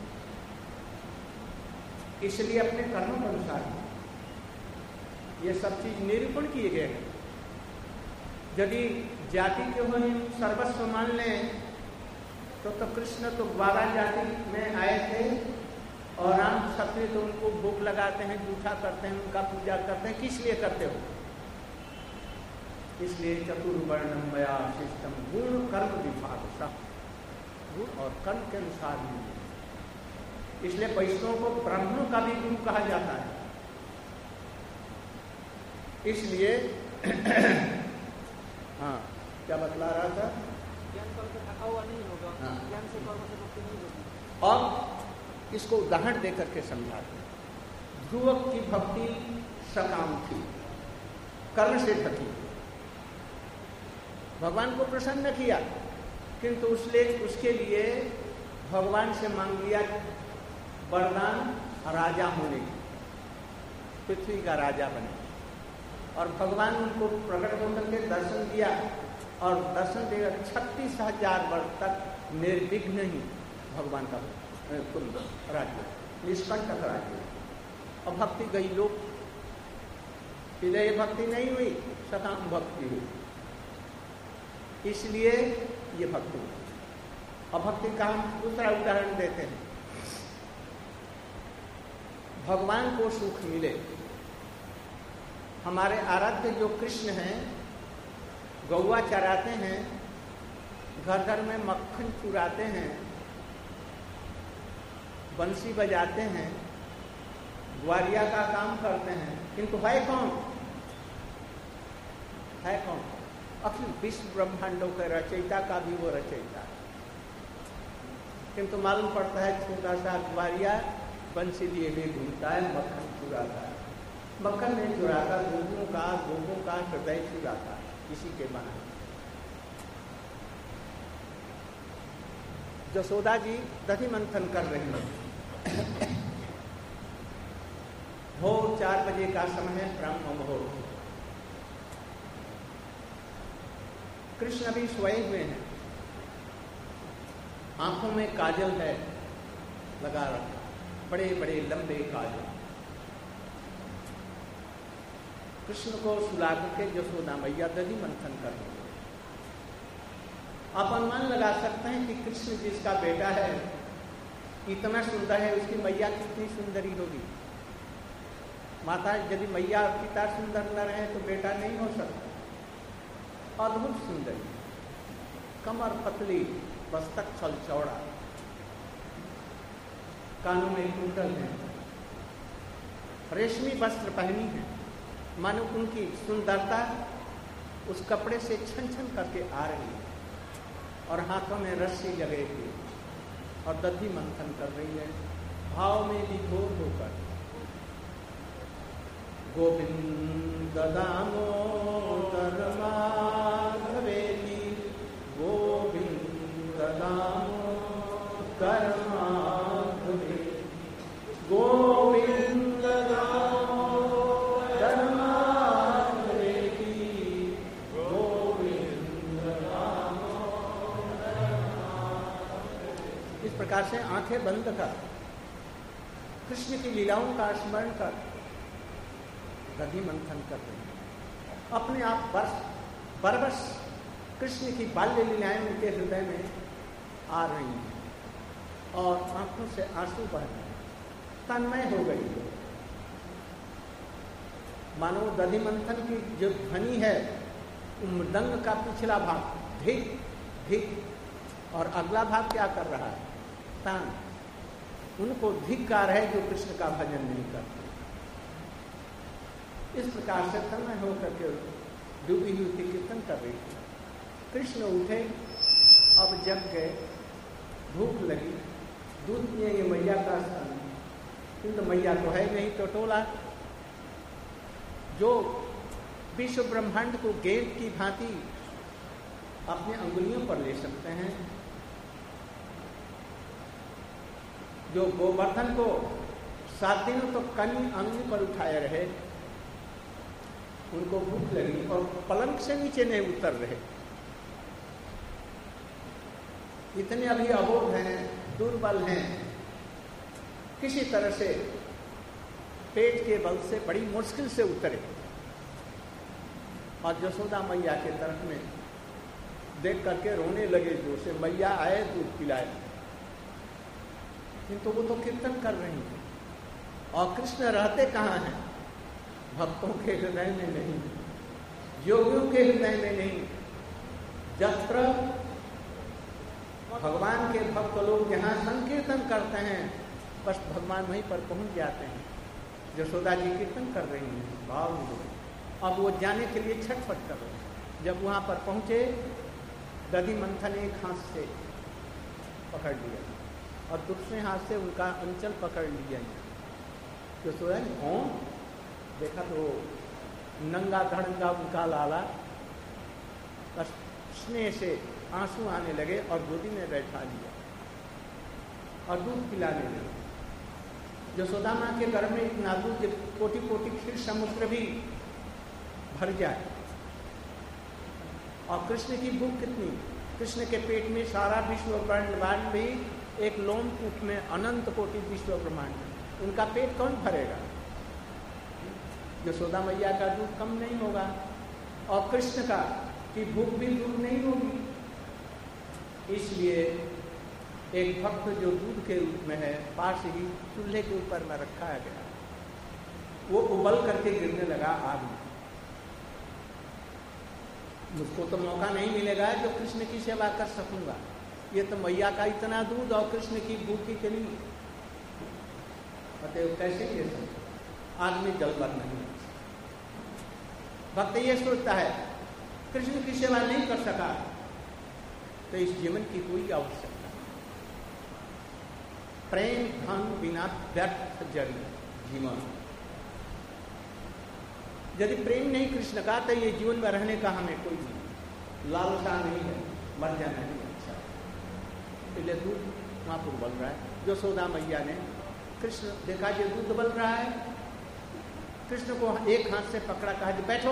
इसलिए अपने कर्मों के अनुसार ये सब चीज निरूपण किए गए हैं। यदि जाति के हो सर्वस्व मान लें तो कृष्ण तो ग्वारा जाति में आए थे, और राम क्षत्रिय तो उनको भोग लगाते हैं, जूठा करते हैं, उनका पूजा करते हैं। किस लिए करते हो? इसलिए चतुर्वर्णम मया शिष्टम, गुण कर्म विभाग सब, गुण और कर्म के अनुसार ही। इसलिए वैष्णव को ब्राह्मणों का भी गुरु कहा जाता है। इसलिए हाँ, क्या बतला रहा था? ज्ञान करके थका हुआ नहीं होगा, ज्ञान से कर्म से मुक्ति नहीं होगी। और इसको उदाहरण देकर के समझाते हैं। ध्रुव की भक्ति सकाम थी, कर्म से थकी, भगवान को प्रसन्न किया, किंतु उसके लिए भगवान से मांग लिया वरदान राजा होने की, पृथ्वी का राजा बने। और भगवान उनको प्रकट होकर के दर्शन दिया, और दर्शन देकर 36,000 वर्ष तक निर्विघ्न ही भगवान का राज्य, निष्कंटक राज्य। और भक्ति गई लोग, हृदय भक्ति नहीं हुई, सकाम भक्ति हुई। इसलिए ये भक्ति हुई। और भक्ति का हम दूसरा उदाहरण देते हैं। भगवान को सुख मिले, हमारे आराध्य जो कृष्ण हैं, गौवा चराते हैं, घर घर में मक्खन चुराते हैं, बंसी बजाते हैं, ग्वारिया का काम करते हैं, किंतु है कौन? है कौन? अखिल विश्व ब्रह्मांडों के रचयिता का भी वो रचयिता है। किंतु मालूम पड़ता है छोटा सा ग्वारिया बंसी लिए हुए घूमता है, मक्खन चुराता है। मक्खन नहीं चुराता, गोगों का हृदय चुराता, किसी के बना। जसोदा जी दधि मंथन कर रही हैं। भोर 4 बजे का समय है, ब्रह्म मुहूर्त। कृष्ण भी सोए हुए हैं, आंखों में काजल है लगा रखा, बड़े बड़े लंबे काजल। कृष्ण को सुला करके यशोदा मैया दधि मंथन कर रही है। आप अनुमान लगा सकते हैं कि कृष्ण जिसका बेटा है इतना सुंदर है, उसकी मैया कितनी सुंदरी होगी। माता यदि मैया और पिता सुंदर न रहे तो बेटा नहीं हो सकता। अद्भुत सुंदरी, कमर पतली, मस्तक छल चौड़ा, कानों में कुंडल है, रेशमी वस्त्र पहनी है, मानो उनकी सुंदरता उस कपड़े से छन छन करके आ रही है, और हाथों में रस्सी लगे हुए और दधि मंथन कर रही है, भाव में विभोर होकर। गोविंद दामोदर माधवेली, गोविंद दामोदर माधवेली, गोविंद दामोदर इस प्रकार से आंखें बंद कर कृष्ण की लीलाओं का स्मरण कर दधि मंथन कर रहे हैं। अपने आप बरबस कृष्ण की बाल्य लीलाएं उनके हृदय में आ रही हैं और आंखों से आंसू बह रहे हैं, तन्मय हो गई है। मानो दधि मंथन की जो ध्वनि है मृदंग का पिछला भाग धिक धिक और अगला भाग क्या कर रहा है, तान। उनको धिक्कार है जो कृष्ण का भजन नहीं करते। इस प्रकार से तन्मय होकर के डूबी हुई कीर्तन कर रही थी। कृष्ण उठे, अब जग गए, भूख लगी, दूध पिएंगे मैया का स्थान, किंतु मैया तो है नहीं, टटोला जो विश्व ब्रह्मांड को गेंद की भांति अपने अंगुलियों पर ले सकते हैं, जो गोवर्धन को 7 दिनों तो कनी अंगुली पर उठाए रहे, उनको भूख लगी और पलंग से नीचे नहीं उतर रहे। इतने अभी अबोध हैं, दुर्बल हैं, किसी तरह से पेट के बल से बड़ी मुश्किल से उतरे और यशोदा मैया के तरफ में देख करके रोने लगे जोर से, मैया आए दूध पिलाए। किंतु वो तो कीर्तन कर रही हैं और कृष्ण रहते कहाँ हैं? भक्तों के हृदय में नहीं, योगियों के हृदय में नहीं। जत्र भगवान के भक्त लोग जहाँ संकीर्तन करते हैं, बस भगवान वहीं पर पहुंच जाते हैं। यशोदा जी कीर्तन कर रही हैं भाव में, अब वो जाने के लिए छटपट कर रहे हैं। जब वहाँ पर पहुँचे, दधि मंथन एक हाथ से पकड़ लिया और दूसरे हाथ से उनका अंचल पकड़ लिया। यशोदा जी कौन देखा तो नंगा धड़ंगा उनका लाला, बस स्नेह से आंसू आने लगे और गोदी में बैठा लिया और दूध पिलाने लगे। यशोदा माँ के घर में इतना दूध कोटि कोटि क्षीर समुद्र भी भर जाए। और कृष्ण की भूख कितनी, कृष्ण के पेट में सारा विश्व ब्रह्मांड भी एक लोमकूट में अनंत कोटि विश्व ब्रह्मांड, उनका पेट कौन भरेगा? यशोदा मैया का दूध कम नहीं होगा और कृष्ण का की भूख भी दूर नहीं होगी। इसलिए एक भक्त जो दूध के रूप में है, पास ही चूल्हे के ऊपर में रखा गया, वो उबल करके गिरने लगा आग में। मुझको तो मौका नहीं मिलेगा जो कृष्ण की सेवा कर सकूंगा, ये तो मैया का इतना दूध और कृष्ण की भूख इतनी, अतएव कैसे ये सब आदमी जल पर नहीं। भक्त ये सोचता है कृष्ण की सेवा नहीं कर सका तो इस जीवन की कोई आवश्यकता नहीं। प्रेम धन बिना व्यर्थ जरी जीवन। यदि प्रेम नहीं कृष्ण का तो ये जीवन में रहने का हमें कोई लालसा नहीं है, मर जाना नहीं अच्छा। इसलिए दूध वहां पर उबल रहा है। यशोदा मैया ने कृष्ण देखा ये दूध उबल रहा है, कृष्ण को एक हाथ से पकड़ा, कहा कि बैठो।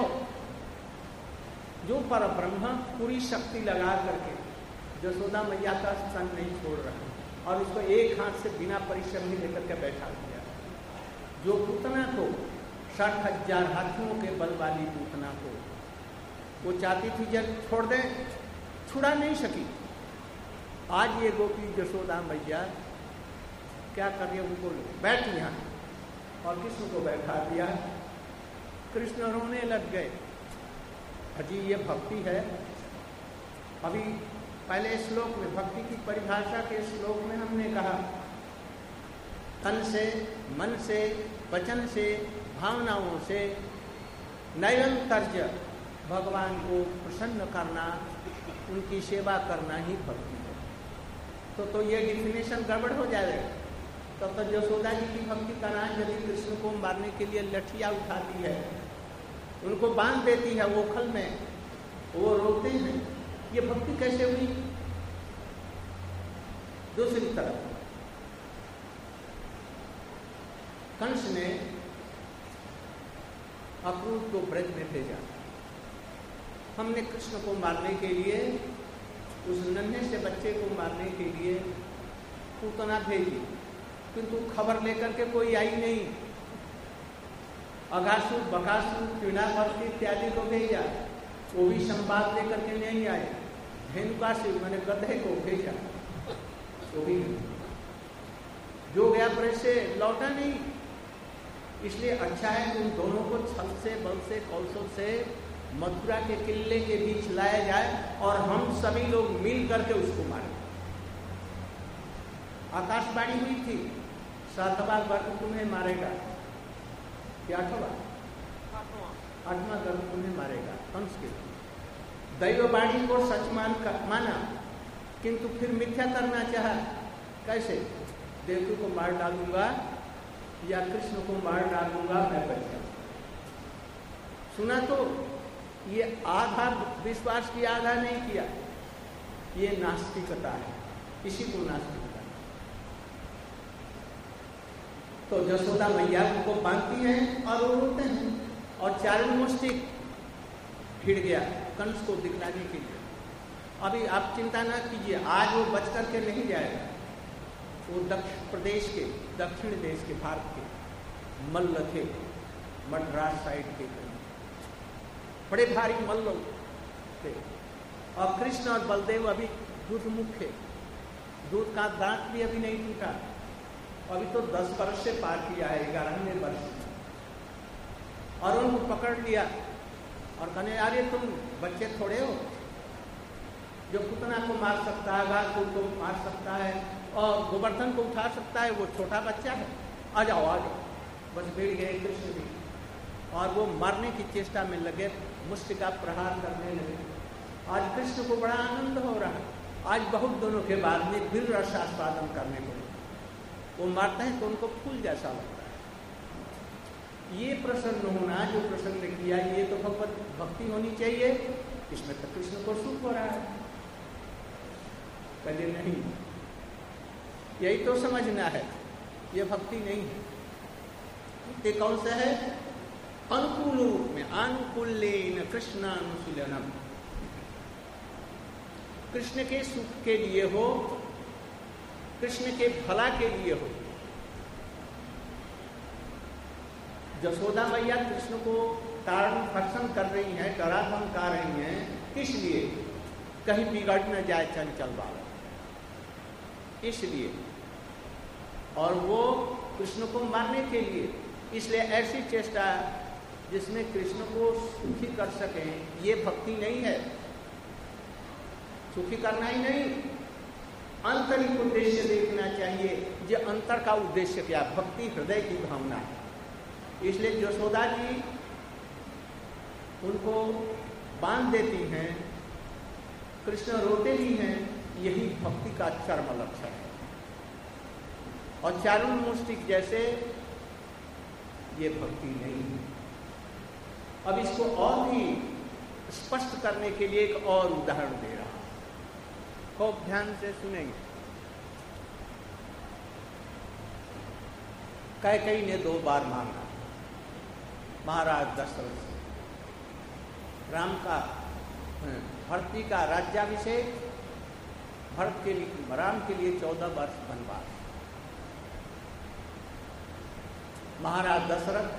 जो पर ब्रह्म पूरी शक्ति लगा करके यशोदा मैया का स्तन नहीं छोड़ रहा और उसको एक हाथ से बिना परिश्रम ही लेकर के बैठा दिया। जो पूतना को 60,000 हाथियों के बल वाली पूतना को वो चाहती थी जब छोड़ दे, छुड़ा नहीं सकी। आज ये गोपी यशोदा मैया क्या कर रही है, उनको बैठ यहाँ और कृष्ण को बैठा दिया। कृष्ण रोने लग गए। अजी ये भक्ति है। अभी पहले श्लोक में भक्ति की परिभाषा के श्लोक में हमने कहा तन से, मन से, वचन से, भावनाओं से निरंतर भगवान को प्रसन्न करना, उनकी सेवा करना ही भक्ति है। तो ये डिफिनेशन गड़बड़ हो जाएगा। तब तो यशोदा जी की भक्ति का नाम यदि कृष्ण को मारने के लिए लठिया उठाती है, उनको बांध देती है ओखल में, वो रोते हैं, ये भक्ति कैसे हुई? दूसरी तरफ कंस ने अक्रूर को ब्रज में भेजा। हमने कृष्ण को मारने के लिए, उस नन्हे से बच्चे को मारने के लिए पूतना भेजी, किंतु खबर लेकर के कोई आई नहीं। अगासुर, बकासुर, क्रीड़ावर्ती इत्यादि को भेजा, वो भी संवाद लेकर के नहीं आए। धेनुकासुर मैंने गधे को भेजा, वो भी नहीं। जो गया प्रेस से लौटा नहीं। इसलिए अच्छा है कि उन दोनों को छल से, बल से, कौशल से मथुरा के किले के बीच लाया जाए और हम सभी लोग मिल करके उसको मारें। आकाशवाणी हुई थी, 7वां गर्भ तुम्हें मारेगा, क्या 8वां गर्भ तुम्हें मारेगा। कंस के दैववाणी को सच माना, किंतु फिर मिथ्या करना चाहा। कैसे? देवकी को मार डालूंगा या कृष्ण को मार डालूंगा, मैं बच जाऊंगा। सुना तो ये आधा विश्वास किया, आधा नहीं किया। ये नास्तिकता है, इसी को नास्तिकता। तो यशोदा मैया उनको बांधती हैं और वो रोते हैं, और चारणमुष्टिक भिड़ गया कंस को दिखलाने के लिए। अभी आप चिंता ना कीजिए, आज वो बच करके नहीं जाएगा। वो प्रदेश के दक्षिण देश के भारत के मल्ल थे, मद्रास साइड के बड़े भारी मल्ल थे। और कृष्ण और बलदेव अभी दूधमुख थे, दूध का दांत भी अभी नहीं टूटा। अभी तो 10 वर्ष से पार किया है, 11वें वर्ष। और उनको पकड़ लिया और कहने, अरे तुम बच्चे थोड़े हो, जो पुतना को मार सकता है, गाय को मार सकता है और गोवर्धन को उठा सकता है, वो छोटा बच्चा है। आ जाओ आ जाओ। बस भिड़ गए कृष्ण भी, और वो मारने की चेष्टा में लगे, मुष्टिका प्रहार करने लगे। आज कृष्ण को बड़ा आनंद हो रहा है। आज बहुत दिनों के बाद में वीर रसास्वादन करने को वो मारते हैं तो उनको फूल जैसा लगता है। ये प्रसन्न होना जो प्रसन्न किया, ये तो भगवत भक्ति होनी चाहिए। इसमें तो कृष्ण को सुख हो रहा है, पहले नहीं। यही तो समझना है, ये भक्ति नहीं है। ये कौन सा है? अनुकूल रूप में, अनुकूलेन कृष्णानुशीलनम। कृष्ण के सुख के लिए हो, कृष्ण के भला के लिए हो। यशोदा मैया कृष्ण को तारण भक्षण कर रही हैं, डरा धमका रही हैं, इसलिए कहीं बिगड़ न जाए चंचल बालक, इसलिए। और वो कृष्ण को मारने के लिए, इसलिए ऐसी चेष्टा जिसमें कृष्ण को सुखी कर सकें, ये भक्ति नहीं है। सुखी करना ही नहीं, आंतरिक उद्देश्य देखना चाहिए। जो अंतर का उद्देश्य क्या? भक्ति हृदय की भावना है। इसलिए यशोदा जी उनको बांध देती हैं, कृष्ण रोते भी हैं, यही भक्ति का चरम लक्षण है। और चारुमुष्टिक जैसे ये भक्ति नहीं है। अब इसको और भी स्पष्ट करने के लिए एक और उदाहरण दे रहा हूं, खूब ध्यान से सुनेंगे। कैकेयी ने 2 बार मांगा महाराज दशरथ से, राम का भरती का राज्याभिषेक, भरत के लिए, राम के लिए 14 वर्ष वनवास। महाराज दशरथ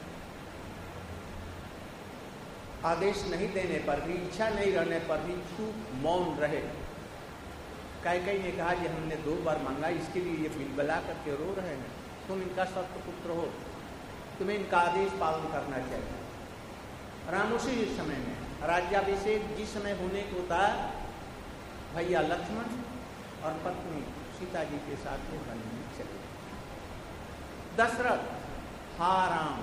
आदेश नहीं देने पर भी, इच्छा नहीं रहने पर भी चुप मौन रहे। कैकेयी ने कहा कि हमने 2 बार मांगा, इसके लिए ये बिलबला करके रो रहे हैं। तुम इनका सत्पुत्र हो, तुम्हें इनका आदेश पालन करना चाहिए। राम उसी समय में राज्याभिषेक जिस समय होने को था, भैया लक्ष्मण और पत्नी सीता जी के साथ में वन में चले। दशरथ हा राम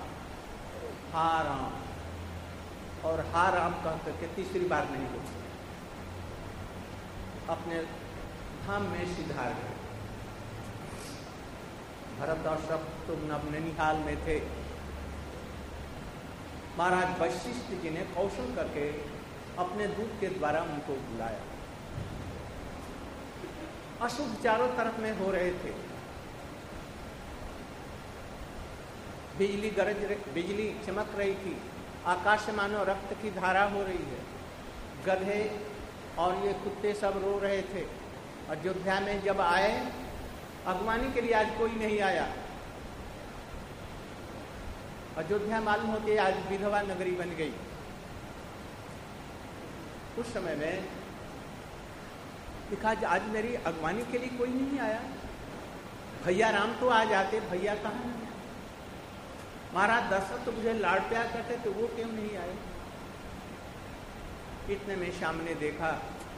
और हा राम कह करके 3री बार नहीं बोल सकते, अपने धाम में सिधार गए। भरत और सब तो नैनीहाल में थे। महाराज वशिष्ठ जी ने कौशल करके अपने दूत के द्वारा उनको बुलाया। अशुभ चारों तरफ में हो रहे थे, बिजली चमक रही थी, आकाश से मानो रक्त की धारा हो रही है। गधे और ये कुत्ते सब रो रहे थे। अयोध्या में जब आए अगवानी के लिए आज कोई नहीं आया। अयोध्या मालूम होती है आज विधवा नगरी बन गई। उस समय में लिखा आज मेरी अगवानी के लिए कोई नहीं आया। भैया राम तो आ जाते, भैया कहाँ नहीं आए। महाराज दशरथ तो मुझे लाड़ प्यार करते तो वो क्यों नहीं आए। इतने में श्याम ने देखा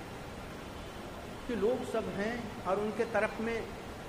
कि लोग सब हैं और उनके तरफ में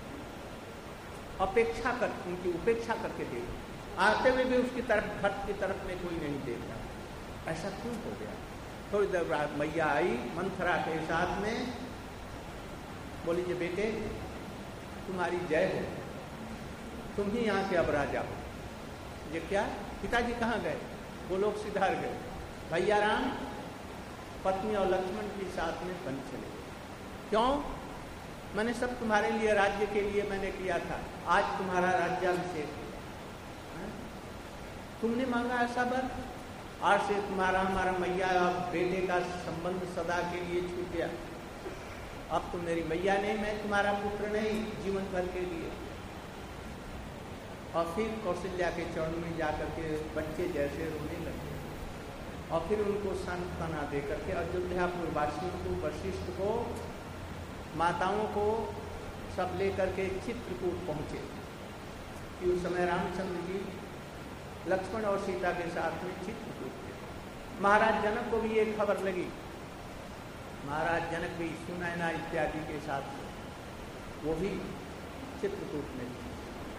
उनकी उपेक्षा करके देख आते हुए भी उसकी तरफ भक्त की तरफ में कोई नहीं देखता। ऐसा क्यों हो गया। थोड़ी देर बाद मैया आई मंथरा के साथ में, बोली जे बेटे तुम्हारी जय हो, तुम ही यहाँ के अब राजा हो। ये क्या, पिताजी कहाँ गए। वो लोग सिधार गए। भैया राम पत्नी और लक्ष्मण के साथ में बन चले। क्यों, मैंने सब तुम्हारे लिए राज्य के लिए मैंने किया था, आज तुम्हारा राज्याभिषेक है। तुमने मांगा ऐसा वर, आज से तुम्हारा हमारा मैया और बेटे का संबंध सदा के लिए छूट गया। अब तुम मेरी मैया नहीं, मैं तुम्हारा पुत्र नहीं, जीवन भर के लिए। और फिर कौशल्या के चरणों में जाकर के बच्चे जैसे रोने लगे और फिर उनको सांत्वना दे करके अयोध्यापुर वासियों को, वशिष्ठ को, माताओं को सब लेकर के चित्रकूट पहुँचे। कि उस समय रामचंद्र जी लक्ष्मण और सीता के साथ में चित्रकूट थे। महाराज जनक को भी ये खबर लगी। महाराज जनक भी सुनैना इत्यादि के साथ वो भी चित्रकूट में थे।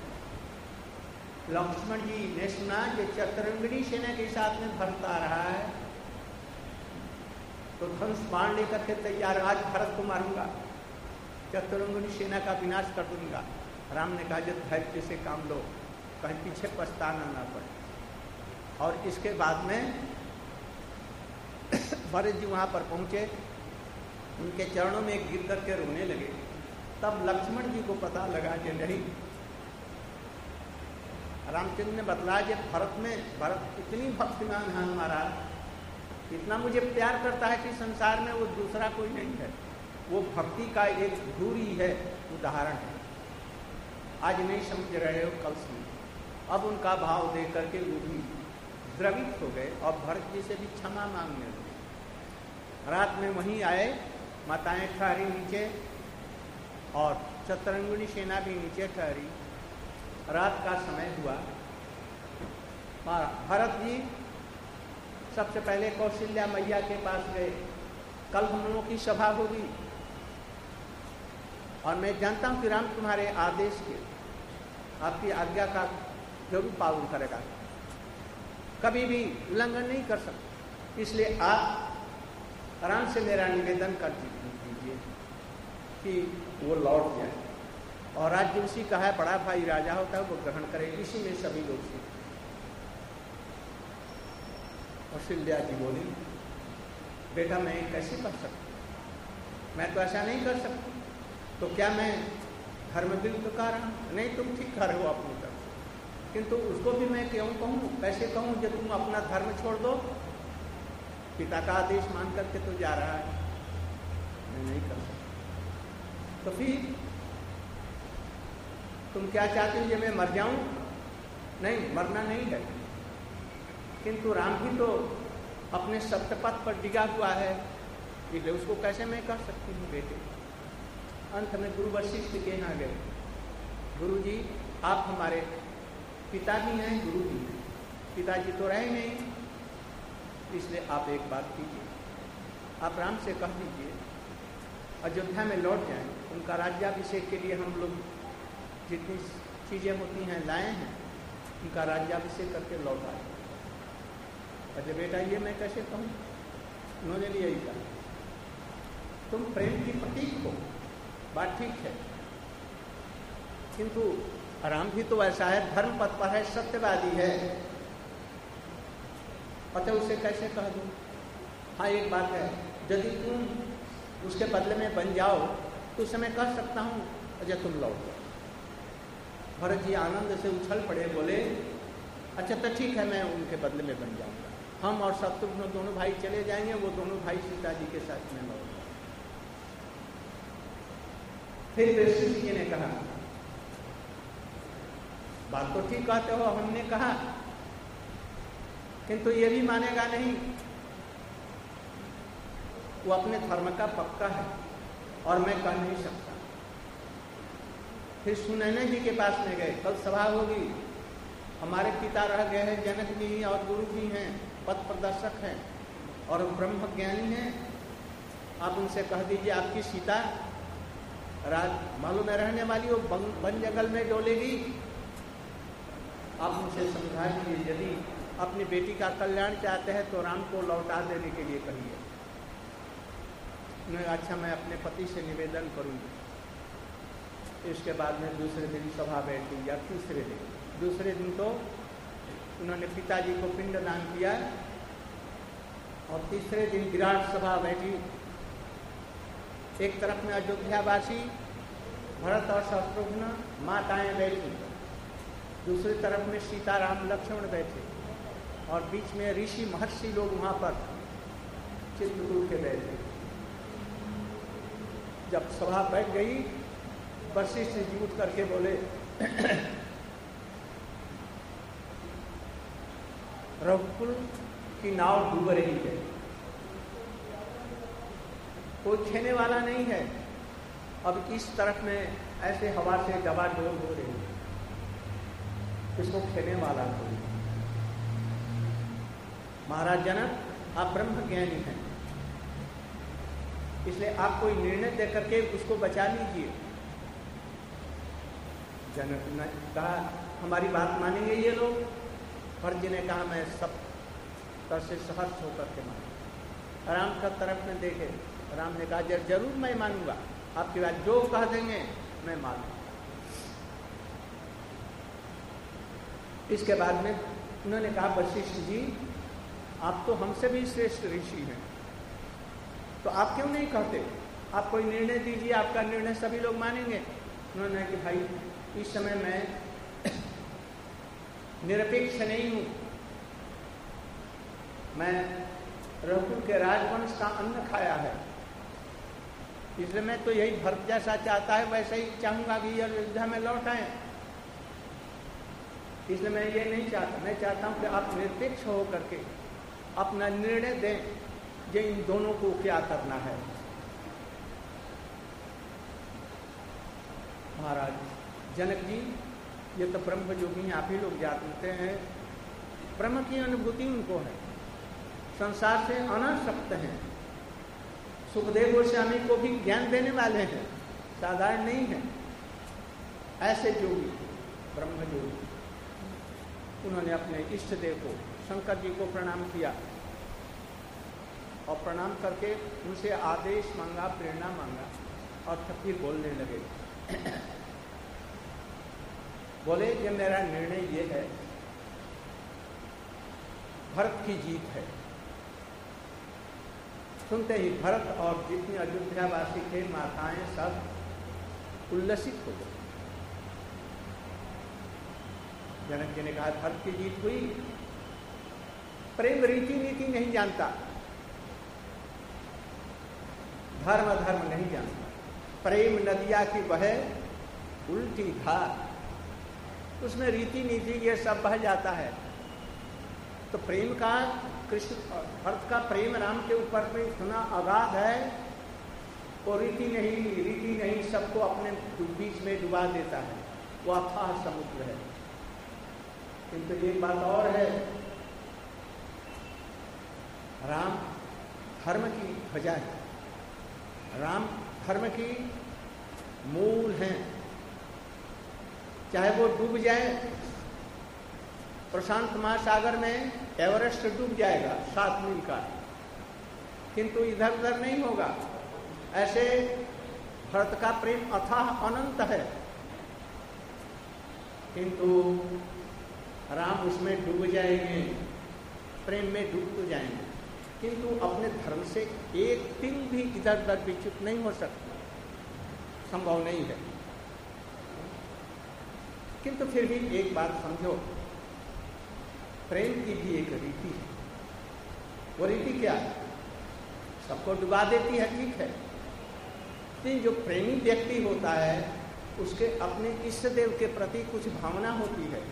लक्ष्मण जी ने सुना कि चतुरंगिणी सेना के साथ में भरत आ रहा है तो धनुष बाण लेकर के तैयार, आज भरत को मारूंगा, चतुरंगिणी सेना का विनाश कर दूंगा। राम ने कहा जब धैर्य से काम लो, कहीं पीछे पछताना ना पड़े। और इसके बाद में भरत जी वहां पर पहुंचे, उनके चरणों में गिर करके रोने लगे। तब लक्ष्मण जी को पता लगा कि नहीं, रामचंद्र ने बतलाया कि भरत इतनी भक्तिमान है हमारा, इतना मुझे प्यार करता है कि संसार में वो दूसरा कोई नहीं है। वो भक्ति का एक धूरी है, उदाहरण है। आज नहीं समझ रहे हो, कल समझ। अब उनका भाव देख करके वो भी द्रवित हो गए और भरत जी से भी क्षमा मांगने लगे। रात में वहीं आए, माताएं ठहरी नीचे और चतुरंगिणी सेना भी नीचे ठहरी। रात का समय हुआ। भरत जी सबसे पहले कौशल्या मैया के पास गए। कल हम लोगों की सभा होगी और मैं जानता हूं कि राम तुम्हारे आदेश के, आपकी आज्ञा का जरूर पालन करेगा, कभी भी उल्लंघन नहीं कर सकते। इसलिए आप राम से मेरा निवेदन कर दीजिए कि वो लौट जाए और राज्य उसी का है, बड़ा भाई राजा होता है, वो ग्रहण करे। इसी में सभी लोग सीख। कौशल्या जी बोली बेटा मैं कैसे कर सकती, मैं तो ऐसा नहीं कर सकती। तो क्या मैं धर्म विरुद्ध कर रहा हूँ? नहीं, तुम ठीक कर रहे हो अपनी तरफ, किंतु उसको भी मैं क्यों कहूँ, कैसे कहूँ जब तुम अपना धर्म छोड़ दो। पिता का आदेश मान करके तो जा रहा है, मैं नहीं कर सकता। तो फिर तुम क्या चाहते हो, जब मैं मर जाऊं? नहीं, मरना नहीं है, किंतु राम भी तो अपने सप्तपथ पर डिगा हुआ है, इसलिए उसको कैसे मैं कर सकती हूँ बेटे। अंत में गुरु वशिष्ठ के यहाँ गए। गुरु जी आप हमारे पिता भी हैं, गुरु भी हैं, पिताजी तो रहे नहीं, इसलिए आप एक बात कीजिए, आप राम से कह दीजिए अयोध्या में लौट जाएं। उनका राज्याभिषेक के लिए हम लोग जितनी चीज़ें होती हैं लाए हैं, उनका राज्याभिषेक करके लौट आए। अजय बेटा ये मैं कैसे कहूँ, उन्होंने भी यही कहा तुम प्रेम की प्रतीक हो, बात ठीक है, किंतु राम भी तो ऐसा है, धर्म पथ पर है, सत्यवादी है, अतः उसे कैसे कह दूँ। हाँ एक बात है, यदि तुम उसके बदले में बन जाओ तो उसे मैं कह सकता हूँ अजय तुम लौट जाओ। भरत जी आनंद से उछल पड़े, बोले अच्छा तो ठीक है, मैं उनके बदले में बन जाऊंगा। हम और शत्रुघ्न दोनों भाई चले जाएंगे, वो दोनों भाई सीता जी के साथ में लौट। फिर वशिष्ठ जी ने कहा बात तो ठीक कहते हो, हमने कहा, किंतु ये भी मानेगा नहीं। वो अपने धर्म का पक्का है और मैं कह नहीं सकता। फिर सुनैना जी के पास में गए, कल सभा होगी, हमारे पिता रह गए हैं, जनक जी और गुरु जी हैं, पथ प्रदर्शक हैं और ब्रह्म ज्ञानी हैं। आप उनसे कह दीजिए आपकी सीता राज मालूम में रहने वाली हो, वन जंगल में डोलेगी। आप उनसे समझा दीजिए यदि अपनी बेटी का कल्याण चाहते हैं तो राम को लौटा देने के लिए कहिए। उन्होंने अच्छा मैं अपने पति से निवेदन करूंगी। इसके बाद में दूसरे दिन सभा बैठी या तीसरे दिन, दूसरे दिन तो उन्होंने पिताजी को पिंडदान किया और तीसरे दिन विराट सभा बैठी। एक तरफ में अयोध्यावासी भरत और शत्रुघ्न माताएं बैठी, दूसरी तरफ में सीताराम लक्ष्मण बैठे और बीच में ऋषि महर्षि लोग वहां पर चित्रकूट के बैठे। जब सभा बैठ गई, वशिष्ठ जी उठ करके बोले रघुकुल की नाव डूब रही है, कोई खेने वाला नहीं है। अब इस तरफ में ऐसे हवा से डबाडोल हो रही है, इसको खेने वाला कोई। महाराज जनक आप ब्रह्म ज्ञानी हैं, इसलिए आप कोई निर्णय दे करके उसको बचा लीजिए। जनक ने कहा हमारी बात मानेंगे ये लोग? भरत जी ने कहा मैं सब तरह से सहर्ष होकर के मानूंगा। राम का तरफ में देखे, राम ने कहा जरूर मैं मानूंगा, आपकी बात जो कह देंगे मैं मानूंगा। इसके बाद में उन्होंने कहा वशिष्ठ जी आप तो हमसे भी श्रेष्ठ ऋषि हैं, तो आप क्यों नहीं कहते, आप कोई निर्णय दीजिए, आपका निर्णय सभी लोग मानेंगे। उन्होंने कहा कि भाई इस समय मैं निरपेक्ष नहीं हूं, मैं रघुकुल के राजवंश का अन्न खाया है, इसलिए मैं तो यही भरत जैसा चाहता है वैसे ही चाहूंगा कि अयोध्या में लौट आए। इसलिए मैं ये नहीं चाहता, मैं चाहता हूं कि आप निरपेक्ष हो करके अपना निर्णय दें कि इन दोनों को क्या करना है। महाराज जनक जी ये तो ब्रह्म योगी हैं, आप ही लोग जानते हैं, ब्रह्म की अनुभूति उनको है, संसार से अनासक्त हैं, सुखदेव गोस्वामी को भी ज्ञान देने वाले हैं, साधारण नहीं है। ऐसे योगी ब्रह्म योगी, उन्होंने अपने इष्ट देव को शंकर जी को प्रणाम किया और प्रणाम करके उनसे आदेश मांगा, प्रेरणा मांगा और फिर बोलने लगे। बोले ये मेरा निर्णय ये है, भरत की जीत है। सुनते ही भरत और जितनी अयोध्यावासी थे माताएं सब उल्लसित हो गए। जनक जी ने कहा भरत की जीत हुई, प्रेम रीति नीति नहीं जानता, धर्म धर्म नहीं जानता, प्रेम नदिया की बहे उल्टी धार, उसमें रीति नीति ये सब बह जाता है। तो प्रेम का कृष्ण भरत का प्रेम राम के ऊपर में इतना अगाध है, वो रीति नहीं सबको अपने बीच में डुबा देता है, वो अथाह समुद्र है। किंतु एक बात और है, राम धर्म की ध्वजा है, राम धर्म की मूल है, चाहे वो डूब जाए प्रशांत महासागर में, एवरेस्ट डूब जाएगा 7 मील का, किंतु इधर उधर नहीं होगा। ऐसे भरत का प्रेम अथाह अनंत है, किंतु राम उसमें डूब जाएंगे, प्रेम में डूब तो जाएंगे, किंतु अपने धर्म से एक तिल भी इधर उधर विच्युत नहीं हो सकता, संभव नहीं है। किंतु फिर भी एक बात समझो, प्रेम की भी एक रीति है। वो रीति क्या है? सबको डुबा देती है, ठीक है, लेकिन जो प्रेमी व्यक्ति होता है उसके अपने इष्ट देव के प्रति कुछ भावना होती है।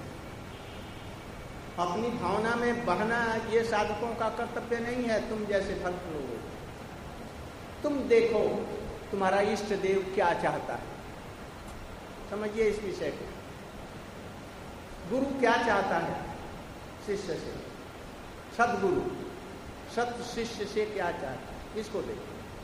अपनी भावना में बहना ये साधकों का कर्तव्य नहीं है। तुम जैसे भक्त लोग, तुम देखो तुम्हारा इष्ट देव क्या चाहता है, समझिए इस विषय को। गुरु क्या चाहता है शिष्य से, सदगुरु सत शिष्य से क्या चाहता है, इसको देखो।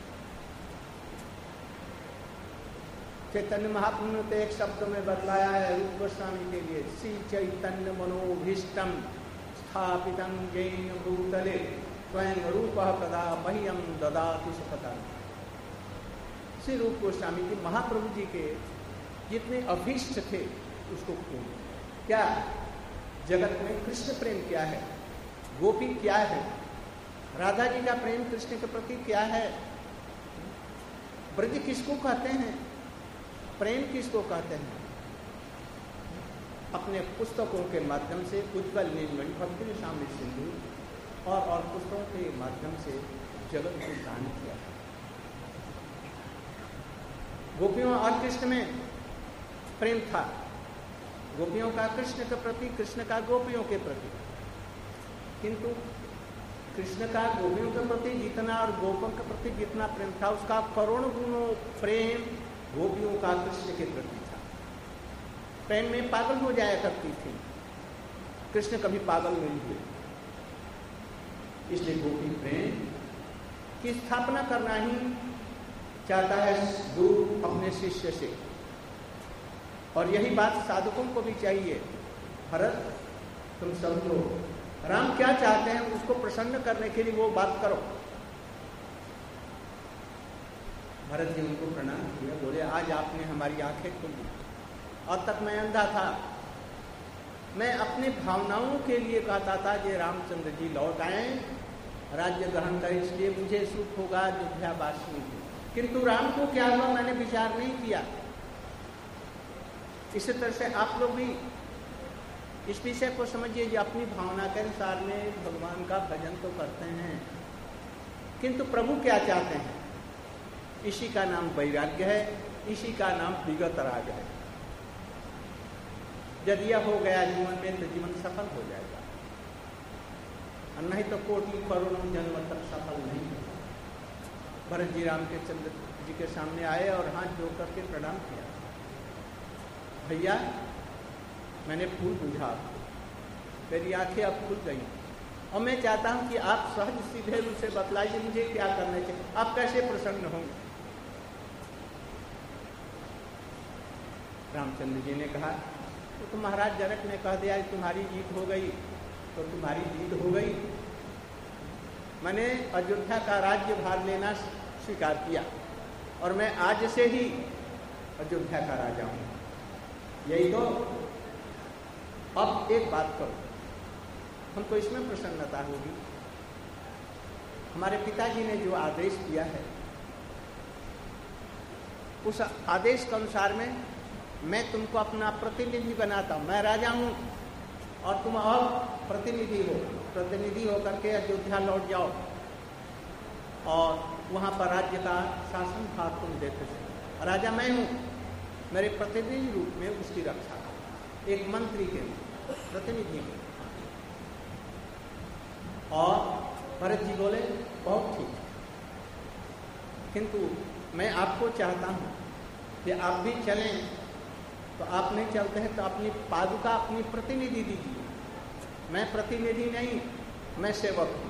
चैतन्य महाप्रभु ने तो एक शब्द में बतलाया है रूप गोस्वामी के लिए, श्री चैतन्य मनोभीष्टम स्थापितं येन भूतले स्वयं रूपः कदा मह्यं ददाति सुखदां। श्री रूप गोस्वामी जी महाप्रभु जी के जितने अभीष्ट थे उसको पूर्ण। क्या जगत में कृष्ण प्रेम क्या है, गोपी क्या है, राधा जी का प्रेम कृष्ण के प्रति क्या है, ब्रज किसको कहते हैं, प्रेम किसको कहते हैं। अपने पुस्तकों के माध्यम से उज्ज्वल नीलमणि भक्ति शामिल सिंधु और पुस्तकों के माध्यम से जगत को दान किया। गोपियों और कृष्ण में प्रेम था, गोपियों का कृष्ण के प्रति, कृष्ण का गोपियों के प्रति। किंतु कृष्ण का गोपियों के प्रति जितना और गोपों के प्रति जितना प्रेम था, उसका करोड़ गुणों प्रेम गोपियों का कृष्ण के प्रति था। प्रेम में पागल हो जाया करती थी, कृष्ण कभी पागल नहीं हुए। इसलिए गोपी प्रेम की स्थापना करना ही चाहता है गुरु अपने शिष्य से। और यही बात साधकों को भी चाहिए। भरत तुम समझो राम क्या चाहते हैं, उसको प्रसन्न करने के लिए वो बात करो। भरत जी उनको प्रणाम किया, बोले आज आपने हमारी आंखें खोल दी। अब तक मैं अंधा था, मैं अपनी भावनाओं के लिए कहता था कि रामचंद्र जी लौट आए, राज्य ग्रहण करें, इसलिए मुझे सुख होगा अयोध्यावासियों को। किंतु राम को क्या हुआ मैंने विचार नहीं किया। इसी तरह से आप लोग भी इस विषय को समझिए कि अपनी भावना के अनुसार में भगवान का भजन तो करते हैं, किंतु प्रभु क्या चाहते हैं, इसी का नाम वैराग्य है, इसी का नाम विगत राग है। यदि यह हो गया जीवन में तो जीवन सफल हो जाएगा, और नहीं तो कोटि करोड़ों जन्म तक सफल नहीं होगा। भरत जी रामचंद्र जी के सामने आए और हाथ जोड़ करके प्रणाम किया, भैया मैंने फूल बुझा, मेरी आंखें अब खुल गई, और मैं चाहता हूं कि आप सहज सीधे रूप से बतलाइए मुझे क्या करना चाहिए, आप कैसे प्रसन्न होंगे। रामचंद्र जी ने कहा तो महाराज जनक ने कह दिया तुम्हारी जीत हो गई तो तुम्हारी जीत हो गई, मैंने अयोध्या का राज्य भार लेना स्वीकार किया और मैं आज से ही अयोध्या का राजा हूं। यही तो, अब एक बात करो, हमको इसमें प्रसन्नता होगी। हमारे पिताजी ने जो आदेश दिया है उस आदेश के अनुसार में मैं तुमको अपना प्रतिनिधि बनाता हूं। मैं राजा हूं और तुम और प्रतिनिधि हो, प्रतिनिधि होकर के अयोध्या लौट जाओ और वहां पर राज्य का शासन भाग तुम देते थे। राजा मैं हूं, मेरे प्रतिनिधि रूप में उसकी रक्षा, एक मंत्री के प्रतिनिधि में। और भरत जी बोले बहुत ठीक, किंतु मैं आपको चाहता हूं कि आप भी चलें, तो आप नहीं चलते हैं तो अपनी पादुका अपनी प्रतिनिधि दीजिए। मैं प्रतिनिधि नहीं, मैं सेवक हूं।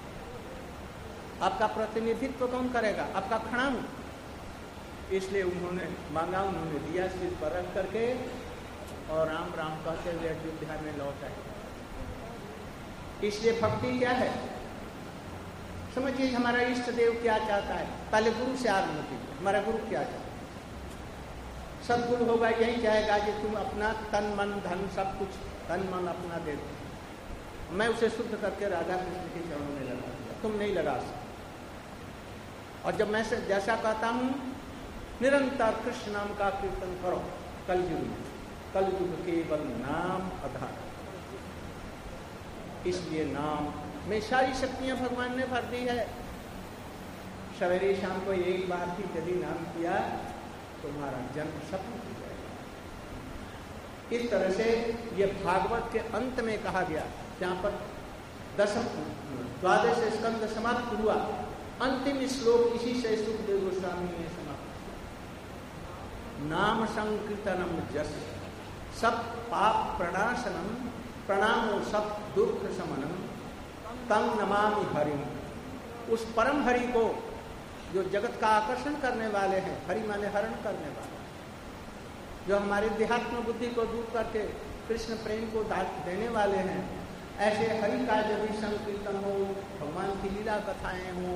आपका प्रतिनिधित्व कौन करेगा, आपका खड़ा हूं। इसलिए उन्होंने मांगा, उन्होंने दिया, सिर पर रख करके और राम राम कहते हुए अयोध्या में लौट आए। इसलिए भक्ति क्या है, समझिए हमारा इष्ट देव क्या चाहता है। पहले गुरु से आरंभ कीजिए, हमारा गुरु क्या चाहता है। सदगुरु होगा यही चाहेगा कि तुम अपना तन मन धन सब कुछ तन मन अपना दे दो। मैं उसे शुद्ध करके राधा कृष्ण के चरणों में लगा दिया, तुम नहीं लगा सकते। और जब मैं जैसा कहता हूं निरंतर कृष्ण नाम का कीर्तन करो। कलयुग में, कलयुग केवल नाम आधार, इसलिए नाम में सारी शक्तियां भगवान ने भर दी है। सवेरे शाम को एक बार भी यदि नाम किया तुम्हारा जन्म सफल हो जाएगा। इस तरह से ये भागवत के अंत में कहा गया, जहाँ पर 12वें स्कंद समाप्त हुआ, अंतिम श्लोक इसी से सुखदेव गोस्वामी ने समाप्त किया। नाम संकीर्तनम जस सब पाप प्रणाशनम प्रणामो सब दुख शमनम तम नमामि हरिम। उस परम हरि को जो जगत का आकर्षण करने वाले हैं, हरि माने हरण करने वाले, जो हमारे देहात्म बुद्धि को दूर करके कृष्ण प्रेम को देने वाले हैं, ऐसे हरि का जब भी संकीर्तन हो, भगवान की लीला कथाएं हो,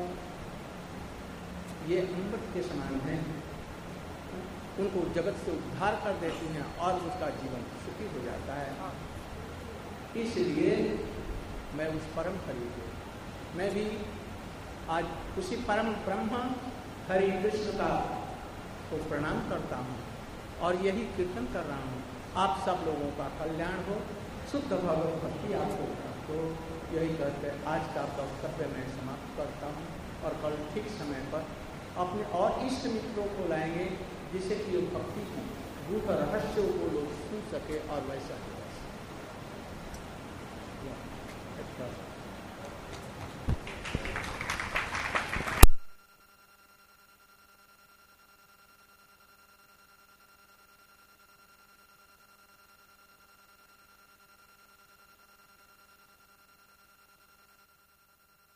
ये अमृत के समान हैं, उनको जगत से उद्धार कर देती हैं और उसका जीवन सुखी हो जाता है। इसलिए मैं उस परम हरि को, मैं भी आज उसी परम ब्रह्म हरि कृष्ण का को प्रणाम करता हूँ और यही कीर्तन कर रहा हूँ। आप सब लोगों का कल्याण हो, शुद्ध भगवत भक्ति आपको प्राप्त हो, यही कहते आज का वक्तव्य मैं समाप्त करता हूँ और कल ठीक समय पर अपने और इष्ट मित्रों को लाएंगे, जिससे कि भक्ति की गूढ़ रहस्यों को लोग सुन सके और वैसा हो सके।